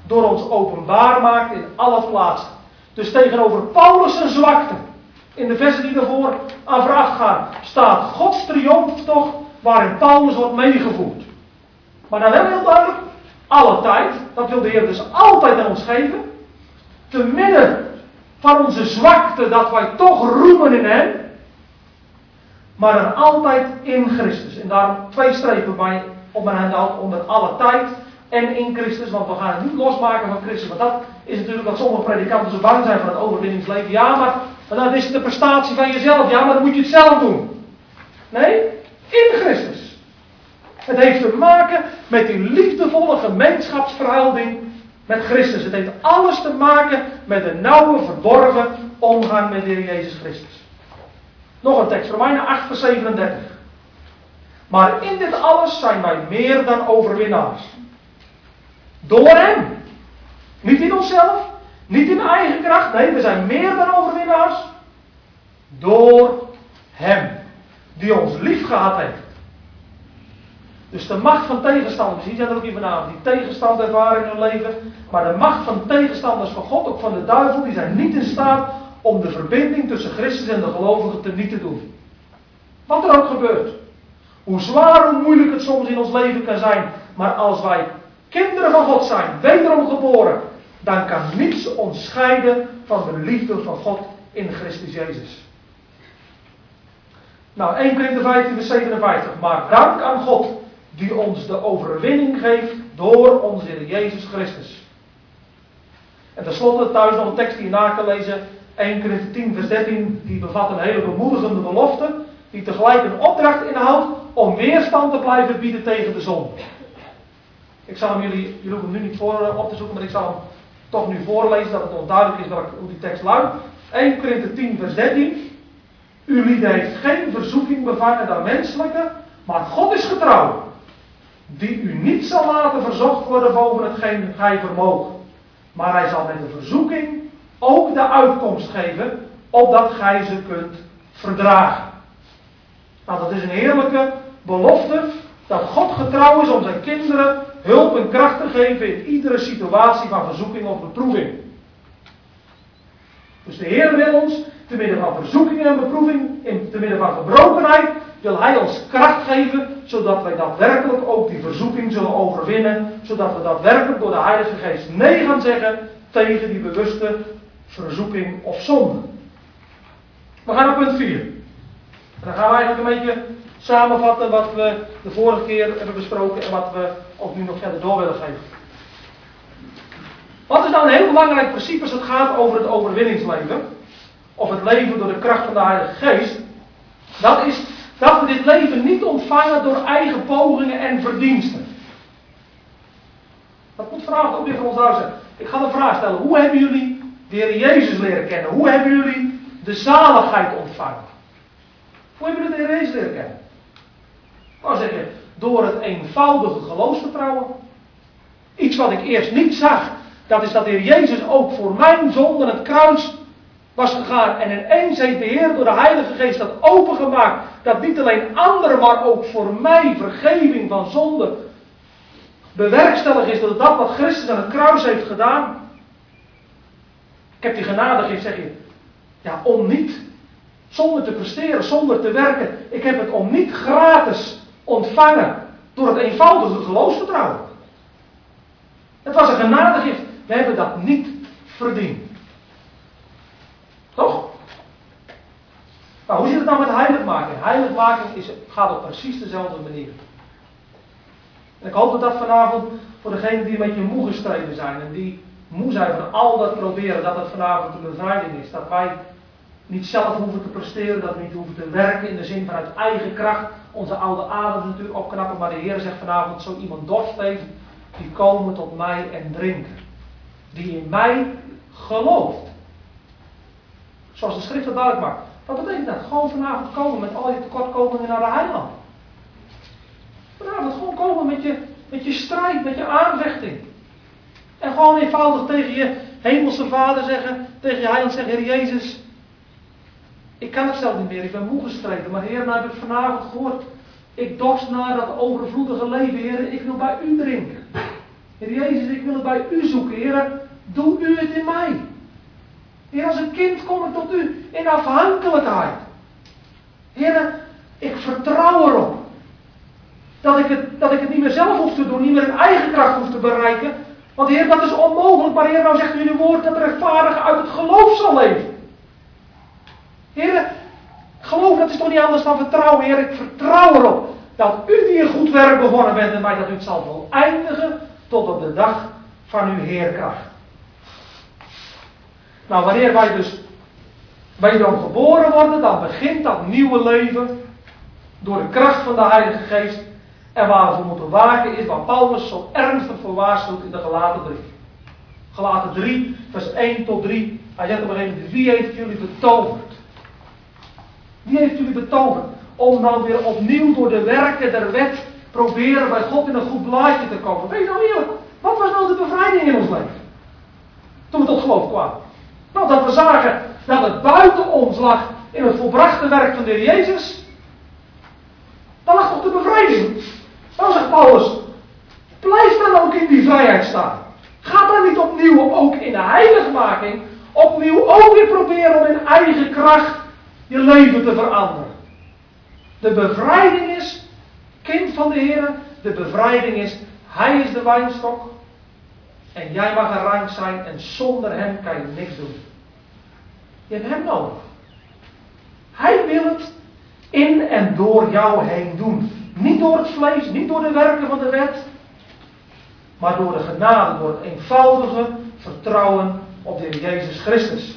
door ons openbaar maakt in alle plaatsen. Dus tegenover Paulus' zijn zwakte, in de versen die ervoor aan vooraf gaan, staat Gods triomftocht waarin Paulus wordt meegevoerd. Maar dan wel heel duidelijk, alle tijd, dat wil de Heer dus altijd aan ons geven, te midden van onze zwakte, dat wij toch roemen in Hem, maar dan altijd in Christus. En daarom twee strepen bij op mijn handout, onder alle tijd en in Christus, want we gaan het niet losmaken van Christus, want dat is natuurlijk dat sommige predikanten zo bang zijn voor het overwinningsleven. Ja, maar, maar dat is de prestatie van jezelf. Ja, maar dan moet je het zelf doen. Nee, in Christus. Het heeft te maken met die liefdevolle gemeenschapsverhouding met Christus. Het heeft alles te maken met een nauwe, verborgen omgang met de Heer Jezus Christus. Nog een tekst, Romeinen acht vers zevenendertig. Maar in dit alles zijn wij meer dan overwinnaars. Door Hem. Niet in onszelf, niet in eigen kracht. Nee, we zijn meer dan overwinnaars. Door Hem. Die ons lief gehad heeft. Dus de macht van tegenstanders, die zijn er ook hier vanavond, die tegenstand ervaren in hun leven. Maar de macht van tegenstanders van God, ook van de duivel, die zijn niet in staat om de verbinding tussen Christus en de gelovigen te niet te doen. Wat er ook gebeurt. Hoe zwaar, hoe moeilijk het soms in ons leven kan zijn. Maar als wij kinderen van God zijn, wederom geboren, dan kan niets ons scheiden van de liefde van God in Christus Jezus. Nou, eerste Korinthe vijftien vers zevenenvijftig. Maar dank aan God, die ons de overwinning geeft door onze Heer Jezus Christus. En tenslotte thuis nog een tekst die je na kan lezen. eerste Korinthe tien vers dertien. Die bevat een hele bemoedigende belofte. Die tegelijk een opdracht inhoudt om weerstand te blijven bieden tegen de zonde. Ik zal hem jullie, jullie hoeven hem nu niet voor op te zoeken, maar ik zal hem toch nu voorlezen, dat het onduidelijk is welke, hoe die tekst luidt. eerste Korinthe tien vers dertien. Ulieden heeft geen verzoeking bevangen dan menselijke, maar God is getrouw, die u niet zal laten verzocht worden boven hetgeen gij vermoogt. Maar hij zal met de verzoeking ook de uitkomst geven, opdat gij ze kunt verdragen. Nou, dat is een heerlijke belofte, dat God getrouw is om zijn kinderen hulp en kracht te geven in iedere situatie van verzoeking of beproeving. Dus de Heer wil ons, te midden van verzoekingen en beproeving, in, te midden van gebrokenheid, wil Hij ons kracht geven, zodat wij daadwerkelijk ook die verzoeking zullen overwinnen, zodat we daadwerkelijk door de Heilige Geest nee gaan zeggen tegen die bewuste verzoeking of zonde. We gaan naar punt vier. En dan gaan we eigenlijk een beetje samenvatten wat we de vorige keer hebben besproken en wat we ook nu nog verder door willen geven. Wat is nou een heel belangrijk principe als het gaat over het overwinningsleven, of het leven door de kracht van de Heilige Geest? Dat is dat we dit leven niet ontvangen door eigen pogingen en verdiensten. Dat moet vanavond ook weer voor ons duidelijk zijn. Ik ga een vraag stellen. Hoe hebben jullie de Heer Jezus leren kennen? Hoe hebben jullie de zaligheid ontvangen? Hoe hebben jullie de Heer Jezus leren kennen? Nou zeg je, door het eenvoudige geloofsvertrouwen. Iets wat ik eerst niet zag. Dat is dat de Heer Jezus ook voor mijn zonde het kruis was gegaan. En ineens heeft de Heer door de Heilige Geest dat opengemaakt. Dat niet alleen anderen, maar ook voor mij vergeving van zonde bewerkstelligd is door dat wat Christus aan het kruis heeft gedaan. Ik heb die genade gegeven, zeg je. Ja, om niet. Zonder te presteren, zonder te werken. Ik heb het om niet gratis ontvangen. Door het eenvoudige geloofsvertrouwen. Het was een genadegift. We hebben dat niet verdiend. Toch? Nou, hoe zit het nou met heiligmaking? Heiligmaking is, gaat op precies dezelfde manier. En ik hoop dat dat vanavond voor degenen die een beetje moe gestreden zijn. En die moe zijn van al dat proberen. Dat het vanavond een bevrijding is. Dat wij niet zelf hoeven te presteren. Dat we niet hoeven te werken in de zin van uit eigen kracht. Onze oude adem natuurlijk opknappen. Maar de Heer zegt vanavond, zo iemand dorst heeft. Die komen tot mij en drinken. Die in mij gelooft. Zoals de schrift dat duidelijk maakt. Wat betekent dat? Gewoon vanavond komen met al je tekortkomingen naar de heiland. Vanavond gewoon komen met je, met je strijd, met je aanvechting. En gewoon eenvoudig tegen je hemelse vader zeggen, tegen je heiland zeggen, Heer Jezus, ik kan het zelf niet meer, ik ben moe gestreden, maar Heer, nou heb ik vanavond gehoord, ik dorst naar dat overvloedige leven, Heer, ik wil bij u drinken. Heer Jezus, ik wil het bij u zoeken. Heer, doe u het in mij. Heer, als een kind kom ik tot u in afhankelijkheid. Heer, ik vertrouw erop. Dat ik, het, dat ik het niet meer zelf hoef te doen, niet meer in eigen kracht hoef te bereiken. Want Heer, dat is onmogelijk. Maar Heer, nou zegt u in uw woord dat de rechtvaardige uit het geloof zal leven. Heer, geloof, dat is toch niet anders dan vertrouwen. Heer, ik vertrouw erop dat u die een goed werk begonnen bent en mij dat u het zal voleindigen tot op de dag van uw Heerkracht. Nou, wanneer wij dus wederom geboren worden, dan begint dat nieuwe leven door de kracht van de Heilige Geest. En waar we voor moeten waken is wat Paulus zo ernstig voor waarschuwt in de Galaten brief. Galaten drie, vers één tot drie. Hij zegt op een gegeven moment, wie heeft jullie betoverd? Wie heeft jullie betoverd? Om dan weer opnieuw door de werken der wet proberen bij God in een goed blaadje te komen. Wees nou eerlijk, wat was nou de bevrijding in ons leven? Toen we tot geloof kwamen. Nou, dat we zagen dat het buiten ons lag in het volbrachte werk van de Heer Jezus. Dan lag toch de bevrijding. Nou zegt Paulus, blijf dan ook in die vrijheid staan. Ga dan niet opnieuw ook in de heiligmaking, opnieuw ook weer proberen om in eigen kracht je leven te veranderen. De bevrijding is, kind van de Heer, de bevrijding is, Hij is de wijnstok en jij mag een rank zijn en zonder Hem kan je niks doen. Je hebt Hem nodig. Hij wil het in en door jou heen doen. Niet door het vlees, niet door de werken van de wet, maar door de genade, door het eenvoudige vertrouwen op de Heer Jezus Christus.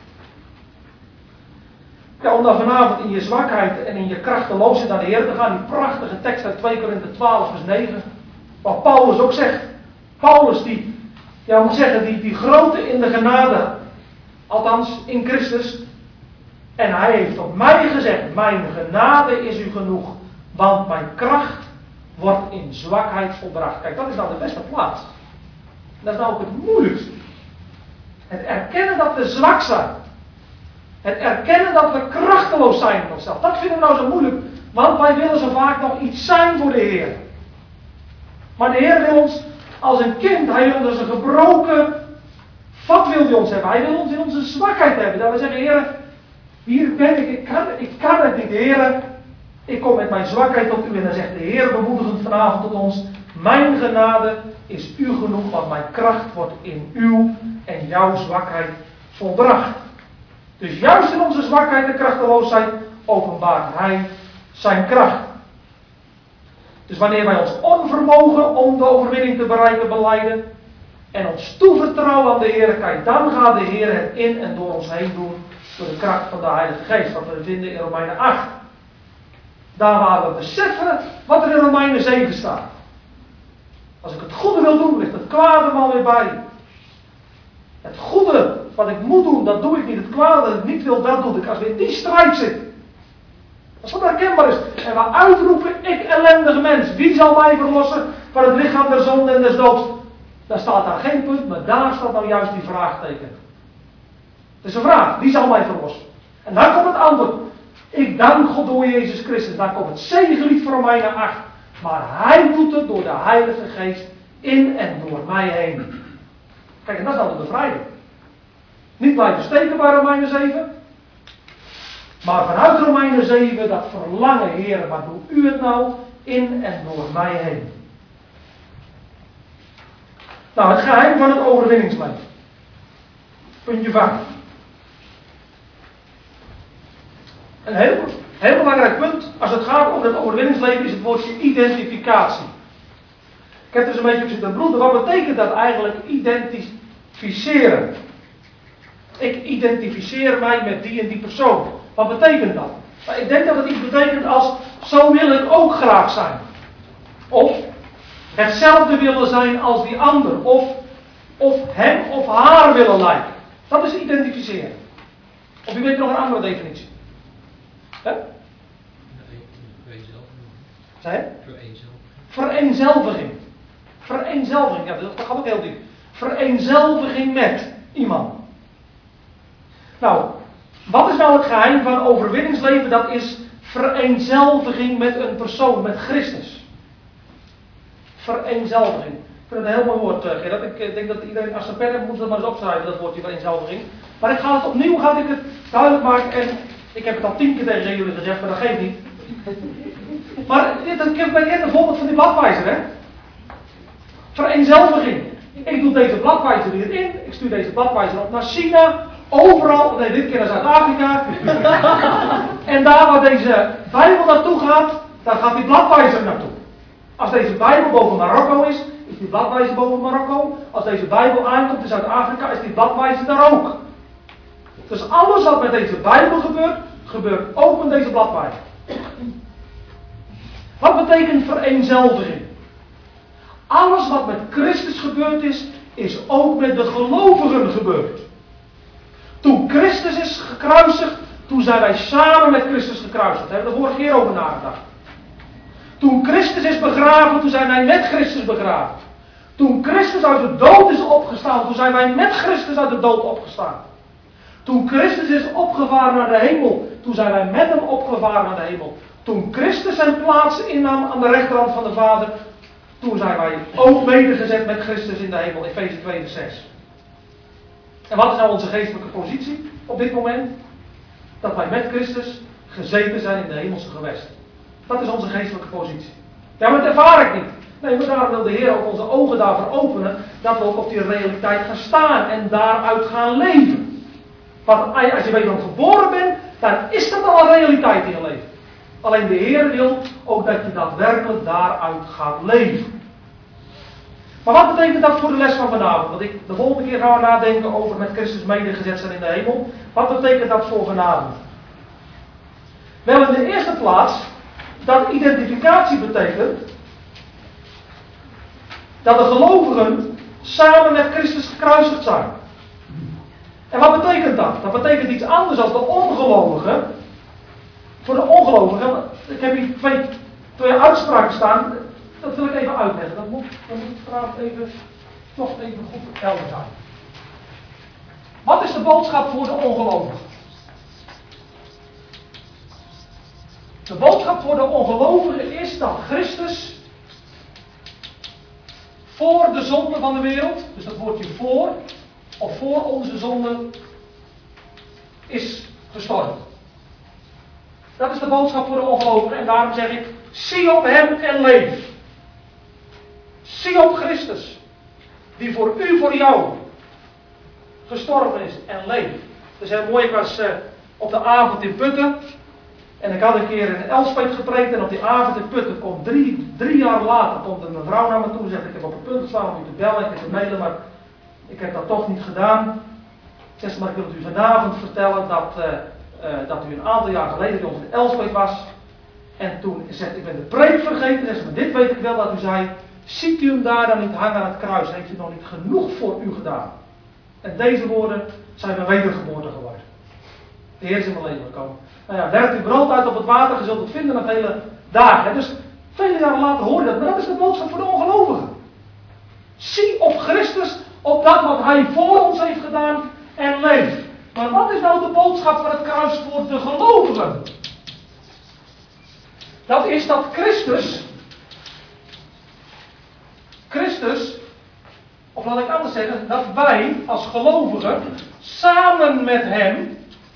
Ja, om dan vanavond in je zwakheid en in je krachteloosheid naar de Heer te gaan, die prachtige tekst uit twee Korinthe twaalf vers negen, wat Paulus ook zegt. Paulus die, ja moet zeggen, die, die grote in de genade, althans in Christus. En hij heeft op mij gezegd, mijn genade is u genoeg, want mijn kracht wordt in zwakheid volbracht. Kijk, dat is nou de beste plaats. Dat is nou ook het moeilijkste. Het erkennen dat we zwak zijn. Het erkennen dat we krachteloos zijn in onszelf. Dat vinden we nou zo moeilijk. Want wij willen zo vaak nog iets zijn voor de Heer. Maar de Heer wil ons als een kind. Hij wil ons een gebroken vat wil hij ons hebben. Hij wil ons in onze zwakheid hebben. Dat we zeggen, Heer, hier ben ik. Ik kan, ik kan het niet, Heer. Ik kom met mijn zwakheid tot u. En dan zegt de Heer bemoedigend vanavond tot ons. Mijn genade is u genoeg. Want mijn kracht wordt in uw en jouw zwakheid volbracht. Dus juist in onze zwakheid en krachteloosheid openbaart Hij zijn kracht. Dus wanneer wij ons onvermogen om de overwinning te bereiken belijden en ons toevertrouwen aan de Heer, kijk, dan gaat de Heer het in en door ons heen doen door de kracht van de Heilige Geest. Wat we vinden in Romeinen acht. Daar waar we beseffen wat er in Romeinen zeven staat. Als ik het goede wil doen, ligt het kwade er alweer bij. Het goede wat ik moet doen, dat doe ik niet. Het kwade dat ik niet wil, dat doe ik. Als we in die strijd zitten. Als dat herkenbaar is. En we uitroepen, ik ellendige mens. Wie zal mij verlossen van het lichaam der zonde en des doods? Daar staat daar geen punt, maar daar staat nou juist die vraagteken. Het is een vraag, wie zal mij verlossen? En dan komt het antwoord. Ik dank God door Jezus Christus. Dan komt het zegenlied van Romeinen acht. Maar Hij doet het door de Heilige Geest in en door mij heen. Kijk, en dat is dan de bevrijding. Niet blijven steken bij Romeinen zeven. Maar vanuit Romeinen zeven dat verlangen, Heer, maar doe u het nou in en door mij heen. Nou, het geheim van het overwinningsleven. Puntje vijf. Een heel, heel belangrijk punt als het gaat om het overwinningsleven is het woordje identificatie. Ik heb dus een beetje op zitten broeden. Wat betekent dat eigenlijk identificeren? Ik identificeer mij met die en die persoon. Wat betekent dat? Nou, ik denk dat het iets betekent als zo wil ik ook graag zijn. Of hetzelfde willen zijn als die ander. Of, of hem of haar willen lijken. Dat is identificeren. Of u weet nog een andere definitie. Hè? Zei je? Vereenzelviging. Vereenzelviging. Ja, dat gaat ook heel diep. Vereenzelviging met iemand. Nou, wat is nou het geheim van overwinningsleven? Dat is vereenzelviging met een persoon, met Christus. Vereenzelviging. Ik vind het een heel mooi woord, uh, Gerard. Ik uh, denk dat iedereen, als ze pen heeft, moet dat maar eens opschrijven, dat woordje vereenzelviging. Maar ik ga het opnieuw, ga ik het duidelijk maken. En ik heb het al tien keer tegen jullie gezegd, maar dat geeft niet. Maar dit, ik heb bij een voorbeeld van die bladwijzer, hè. Vereenzelviging. Ik doe deze bladwijzer hierin. Ik stuur deze bladwijzer op naar China. Overal, nee, dit keer naar Zuid-Afrika. En daar waar deze Bijbel naartoe gaat, daar gaat die bladwijzer naartoe. Als deze Bijbel boven Marokko is, is die bladwijzer boven Marokko. Als deze Bijbel aankomt in Zuid-Afrika, is die bladwijzer daar ook. Dus alles wat met deze Bijbel gebeurt, gebeurt ook met deze bladwijzer. Wat betekent vereenzelviging? Alles wat met Christus gebeurd is, is ook met de gelovigen gebeurd. Toen Christus is gekruisigd, toen zijn wij samen met Christus gekruisigd. Daar hebben we de vorige keer over nagedacht. Toen Christus is begraven, toen zijn wij met Christus begraven. Toen Christus uit de dood is opgestaan, toen zijn wij met Christus uit de dood opgestaan. Toen Christus is opgevaren naar de hemel, toen zijn wij met hem opgevaren naar de hemel. Toen Christus zijn plaats innam aan de rechterhand van de Vader, toen zijn wij ook medegezet met Christus in de hemel. Efeze twee vers zes. En wat is nou onze geestelijke positie op dit moment? Dat wij met Christus gezeten zijn in de hemelse gewesten. Dat is onze geestelijke positie. Ja, maar dat ervaar ik niet. Nee, maar daarom wil de Heer ook onze ogen daarvoor openen, dat we ook op die realiteit gaan staan en daaruit gaan leven. Want als je wederom geboren bent, dan is dat al een realiteit in je leven. Alleen de Heer wil ook dat je daadwerkelijk daaruit gaat leven. Maar wat betekent dat voor de les van vanavond? Want ik, de volgende keer gaan we nadenken over met Christus medegezet zijn in de hemel. Wat betekent dat voor vanavond? Wel, in de eerste plaats, dat identificatie betekent dat de gelovigen samen met Christus gekruisigd zijn. En wat betekent dat? Dat betekent iets anders dan de ongelovigen. Voor de ongelovigen, ik heb hier twee, twee uitspraken staan, dat wil ik even uitleggen. Dat moet, dat moet vanavond even, toch even goed helder zijn. Wat is de boodschap voor de ongelovigen? De boodschap voor de ongelovigen is dat Christus voor de zonde van de wereld, dus dat woordje voor, of voor onze zonde, is gestorven. Dat is de boodschap voor de ongelovigen en daarom zeg ik, zie op hem en leef. Zie op Christus, die voor u, voor jou, gestorven is en leeft. Het is heel mooi, ik was uh, op de avond in Putten. En ik had een keer in Elspet gepreekt en op die avond in Putten komt drie, drie jaar later komt een mevrouw naar me toe en zegt, ik heb op het punt gestaan om u te bellen, ik heb te mailen, maar ik heb dat toch niet gedaan. Zegt ze, maar ik wil het u vanavond vertellen dat, uh, uh, dat u een aantal jaar geleden bij ons in Elspet was. En toen zegt, ik ben de preek vergeten, zegt ze, maar dit weet ik wel dat u zei, ziet u hem daar dan niet hangen aan het kruis, heeft u nog niet genoeg voor u gedaan. En deze woorden zijn mijn wedergeboorte geworden. De Heer is in mijn leven gekomen. Nou ja, werkt uw brood uit op het water, je zult het vinden na vele dagen. Dus vele jaren later hoor je dat, maar dat is de boodschap voor de ongelovigen. Zie op Christus, op dat wat Hij voor ons heeft gedaan en leef. Maar wat is nou de boodschap van het kruis voor de gelovigen? Dat is dat Christus, Christus, of laat ik anders zeggen, dat wij als gelovigen samen met Hem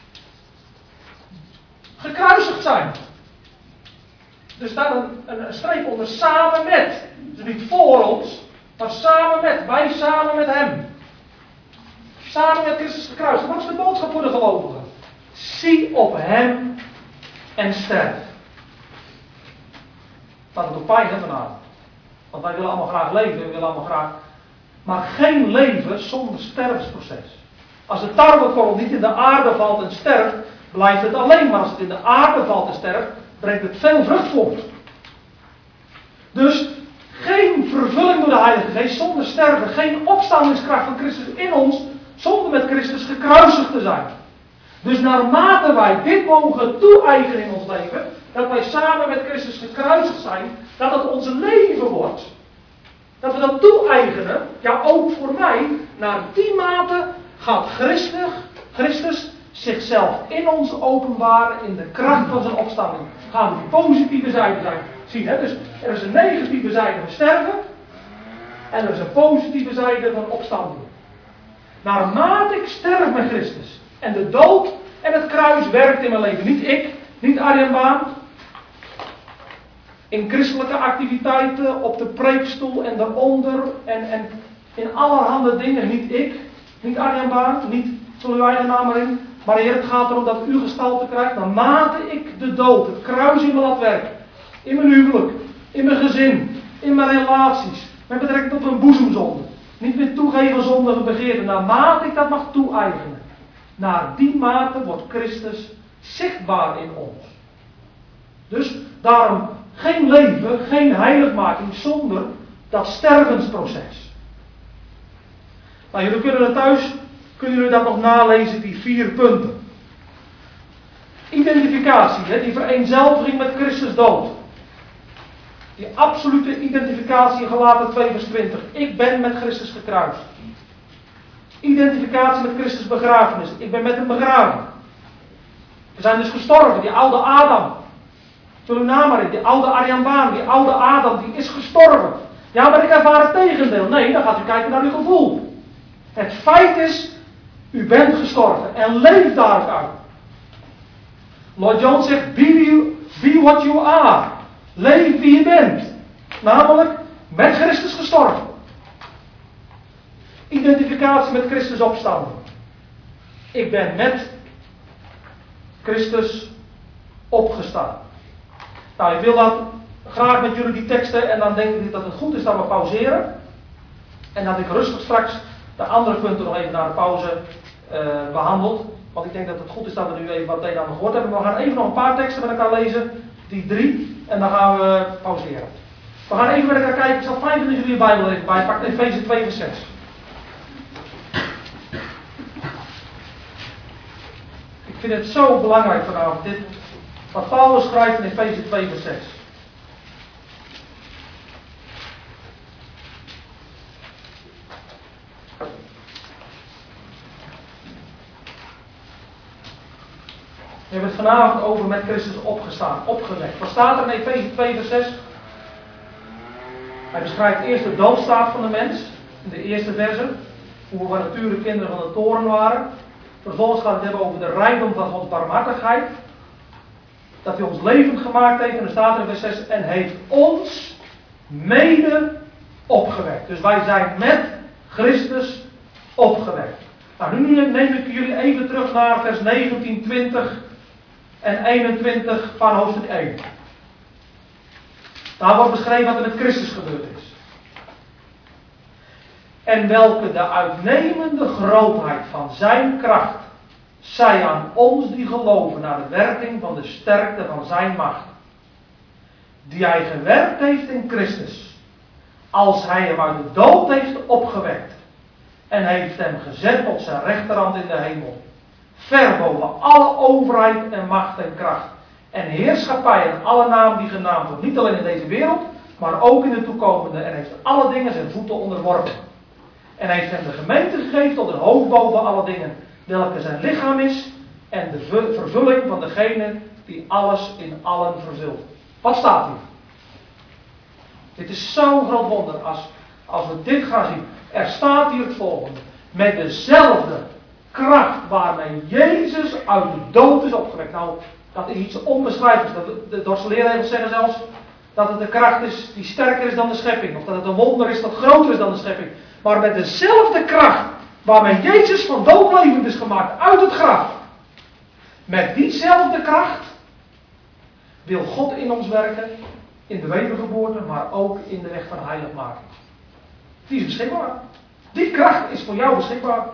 gekruisigd zijn. Er staat een, een, een streep onder samen met. Dus niet voor ons, maar samen met. Wij samen met Hem. Samen met Christus gekruisigd. Wat is de boodschap voor de gelovigen? Zie op Hem en sterf. Dat doet pijn hè, vanavond. Want wij willen allemaal graag leven. We willen allemaal graag. Maar geen leven zonder sterfsproces. Als de tarwekorrel niet in de aarde valt en sterft, blijft het alleen. Maar als het in de aarde valt en sterft, brengt het veel vrucht voort. Dus geen vervulling door de Heilige Geest zonder sterven. Geen opstandingskracht van Christus in ons zonder met Christus gekruisigd te zijn. Dus naarmate wij dit mogen toe-eigenen in ons leven, dat wij samen met Christus gekruisigd zijn, dat het ons leven wordt. Dat we dat toe-eigenen, ja ook voor mij, naar die mate gaat Christus, Christus zichzelf in ons openbaren in de kracht van zijn opstanding. Gaan we die positieve zijde zijn zien. Hè? Dus er is een negatieve zijde van sterven. En er is een positieve zijde van opstanding. Naarmate ik sterf met Christus. En de dood en het kruis werkt in mijn leven. Niet ik, niet Arjan Baan. In christelijke activiteiten, op de preekstoel en daaronder. En, en in allerhande dingen. Niet ik, niet Arjan Baan, niet vul uw eigen naam erin. Maar Heer, het gaat erom dat u gestalte krijgt. Naarmate ik de dood, het kruis in me laat werken. In mijn huwelijk, in mijn gezin, in mijn relaties. Met betrekking tot mijn boezemzonde. Niet meer toegeven zondige begeerten. Naarmate ik dat mag toe-eigenen. Naar die mate wordt Christus zichtbaar in ons. Dus daarom geen leven, geen heiligmaking zonder dat stervensproces. Nou, jullie kunnen het thuis, kunnen jullie dat nog nalezen, die vier punten. Identificatie, hè, die vereenzelviging met Christus dood. Die absolute identificatie in Galaten twee vers twintig. Ik ben met Christus gekruist. Identificatie met Christus begrafenis. Ik ben met hem begraven. We zijn dus gestorven. Die oude Adam. Vul uw naam maar in. Die oude Arjan Baan. Die oude Adam. Die is gestorven. Ja, maar ik ervaar het tegendeel. Nee, dan gaat u kijken naar uw gevoel. Het feit is. U bent gestorven. En leef daar ook uit. Lloyd Jones zegt. Be, be what you are. Leef wie je bent. Namelijk met Christus gestorven. Identificatie met Christus opstanding. Ik ben met Christus opgestaan. Nou, ik wil dan graag met jullie die teksten en dan denk ik dat het goed is dat we pauzeren. En dat ik rustig straks de andere punten nog even na de pauze uh, behandel. Want ik denk dat het goed is dat we nu even wat het een en ander gehoord hebben. Maar we gaan even nog een paar teksten met elkaar lezen. Die drie. En dan gaan we pauzeren. We gaan even met elkaar kijken. Ik zal fijn vinden dat jullie je Bijbel even bijpakken. Efeze twee vers zes. Ik vind het zo belangrijk vanavond. Dit, wat Paulus schrijft in Efeze twee vers zes. We hebben het vanavond over met Christus opgestaan, opgewekt. Wat staat er in Efeze twee vers zes? Hij beschrijft eerst de doodstaat van de mens, in de eerste verse. Hoe we natuurlijk kinderen van de toren waren. Vervolgens gaat het hebben over de rijkdom van Gods barmhartigheid. Dat hij ons levend gemaakt heeft, en er staat er in vers zes, en heeft ons mede opgewekt. Dus wij zijn met Christus opgewekt. Nou, nu neem ik jullie even terug naar vers negentien, twintig en eenentwintig van hoofdstuk één. Daar wordt beschreven wat er met Christus gebeurd is. En welke de uitnemende grootheid van zijn kracht zij aan ons die geloven naar de werking van de sterkte van zijn macht. Die hij gewerkt heeft in Christus. Als hij hem uit de dood heeft opgewekt. En heeft hem gezet op zijn rechterhand in de hemel. Ver boven alle overheid en macht en kracht. En heerschappij en alle naam die genaamd wordt. Niet alleen in deze wereld, maar ook in de toekomende. En heeft alle dingen zijn voeten onderworpen. En heeft hem de gemeente gegeven tot een hoofd boven alle dingen. Welke zijn lichaam is. En de vervulling van degene die alles in allen vervult. Wat staat hier? Dit is zo'n groot wonder als, als we dit gaan zien. Er staat hier het volgende. Met dezelfde kracht waarmee Jezus uit de dood is opgewekt. Nou, dat is iets onbeschrijfelijks. De dorsaleerregels zeggen zelfs dat het de kracht is die sterker is dan de schepping. Of dat het een wonder is dat groter is dan de schepping. Maar met dezelfde kracht waarmee Jezus van dood levend is gemaakt uit het graf. Met diezelfde kracht wil God in ons werken. In de wedergeboorte, maar ook in de weg van heiligmaking. Die is beschikbaar. Die kracht is voor jou beschikbaar.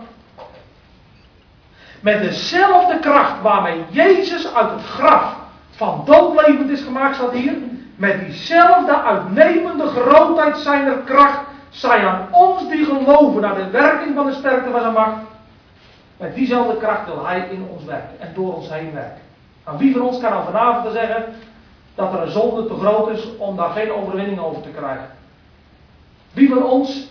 Met dezelfde kracht waarmee Jezus uit het graf van doodlevend is gemaakt, staat hier. Met diezelfde uitnemende grootheid zijner kracht, zij aan ons die geloven naar de werking van de sterkte van zijn macht. Met diezelfde kracht wil hij in ons werken en door ons heen werken. Nou, wie van ons kan nou vanavond te zeggen dat er een zonde te groot is om daar geen overwinning over te krijgen? Wie van ons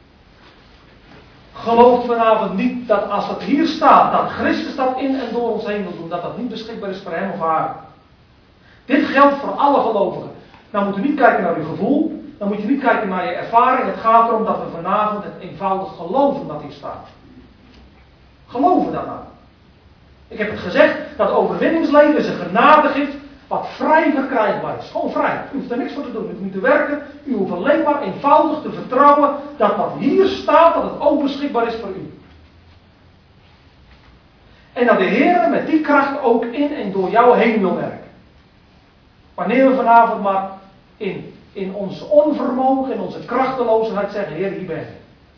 gelooft vanavond niet dat als het hier staat, dat Christus dat in en door ons heen wil doen, dat dat niet beschikbaar is voor hem of haar? Dit geldt voor alle gelovigen. Nou moet u niet kijken naar uw gevoel, dan moet je niet kijken naar je ervaring. Het gaat erom dat we vanavond het eenvoudig geloven wat hier staat. Geloven dat nou. Ik heb het gezegd, dat overwinningsleven is een genadegift wat vrij verkrijgbaar is. Gewoon vrij. U hoeft er niks voor te doen. U hoeft niet te werken. U hoeft alleen maar eenvoudig te vertrouwen dat wat hier staat, dat het ook beschikbaar is voor u. En dat de Heer met die kracht ook in en door jou heen wil werken. Wanneer we vanavond maar in, in ons onvermogen, in onze krachteloosheid zeggen, Heer, hier ben je.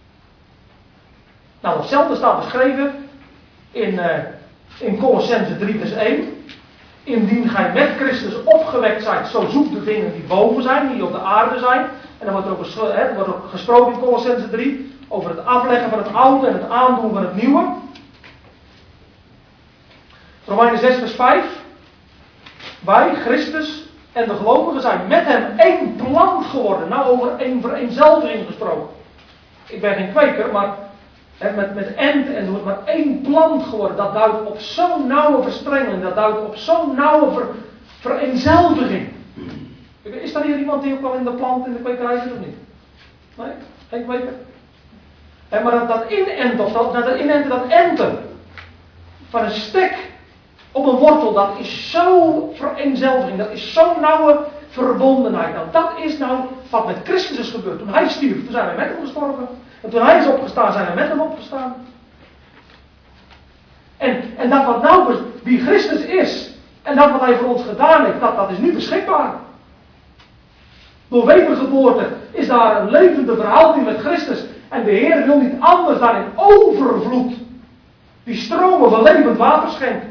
Nou, hetzelfde staat beschreven in, uh, in Colossenzen drie vers één. Indien gij met Christus opgewekt zijt, zo zoekt de dingen die boven zijn, die op de aarde zijn. En dan wordt er ook, besch- hè, wordt ook gesproken in Colossenzen drie over het afleggen van het oude en het aandoen van het nieuwe. Romeinen zes vers vijf. Wij, Christus en de gelovigen zijn met hem één plant geworden. Nou, over één vereenzelviging gesproken. Ik ben geen kweker, maar he, met, met enten en zo, maar één plant geworden. Dat duidt op zo'n nauwe verstrengeling. Dat duidt op zo'n nauwe ver, vereenzelviging. Is er hier iemand die ook wel in de plant, in de kwekerij zit of niet? Nee? Geen kweker? He, maar dat, dat inenten, of dat, dat inenten, dat enten van een stek op een wortel, dat is zo vereenzelviging, dat is zo'n nauwe verbondenheid. Nou, dat is nou wat met Christus is gebeurd. Toen hij stierf, toen zijn wij met hem gestorven. En toen hij is opgestaan, zijn wij met hem opgestaan. En, en dat wat nou, wie Christus is, en dat wat hij voor ons gedaan heeft, dat, dat is nu beschikbaar. Door wedergeboorte is daar een levende verhouding met Christus. En de Heer wil niet anders dan in overvloed die stromen van levend water schenken.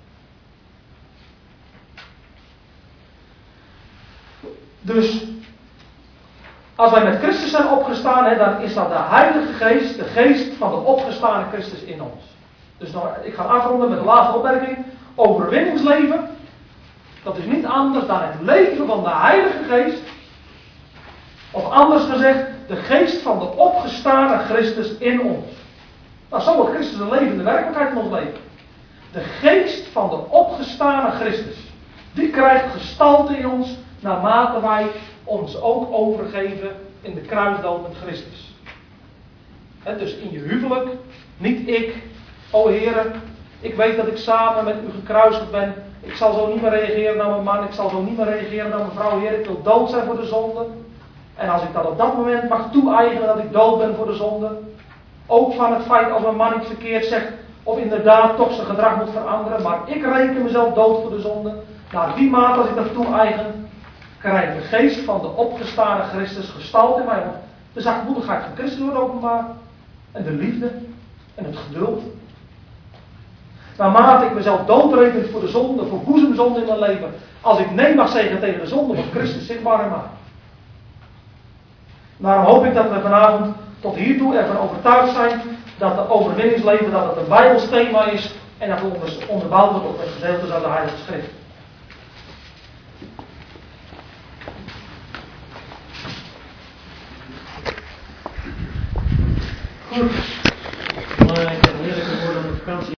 Dus, als wij met Christus zijn opgestaan, hè, dan is dat de Heilige Geest, de geest van de opgestane Christus in ons. Dus nou, ik ga afronden met de laatste opmerking. Overwinningsleven, dat is niet anders dan het leven van de Heilige Geest. Of anders gezegd, de geest van de opgestane Christus in ons. Nou, zo wordt Christus een levende werkelijkheid in ons leven. De geest van de opgestane Christus, die krijgt gestalte in ons, naarmate wij ons ook overgeven in de kruisdood met Christus. He, dus in je huwelijk, niet ik, o Heere, ik weet dat ik samen met u gekruisigd ben. Ik zal zo niet meer reageren naar mijn man, ik zal zo niet meer reageren naar mijn vrouw. Heer, ik wil dood zijn voor de zonde. En als ik dat op dat moment mag toe-eigenen dat ik dood ben voor de zonde. Ook van het feit als mijn man iets verkeerd zegt, of inderdaad toch zijn gedrag moet veranderen. Maar ik reken mezelf dood voor de zonde. Naar die mate als ik dat toe-eigen, krijgt de geest van de opgestane Christus gestalte in mij. Want de zachtmoedigheid van Christus wordt openbaar. En de liefde. En het geduld. Naarmate ik mezelf doodreken voor de zonde, voor boezemzonde in mijn leven. Als ik nee mag zeggen tegen de zonde, wordt Christus zichtbaar in mij. Daarom hoop ik dat we vanavond tot hiertoe ervan overtuigd zijn dat het overwinningsleven dat het een Bijbels thema is en dat het onderbouwd wordt op het gedeelte uit de Heilige Schrift. Goed.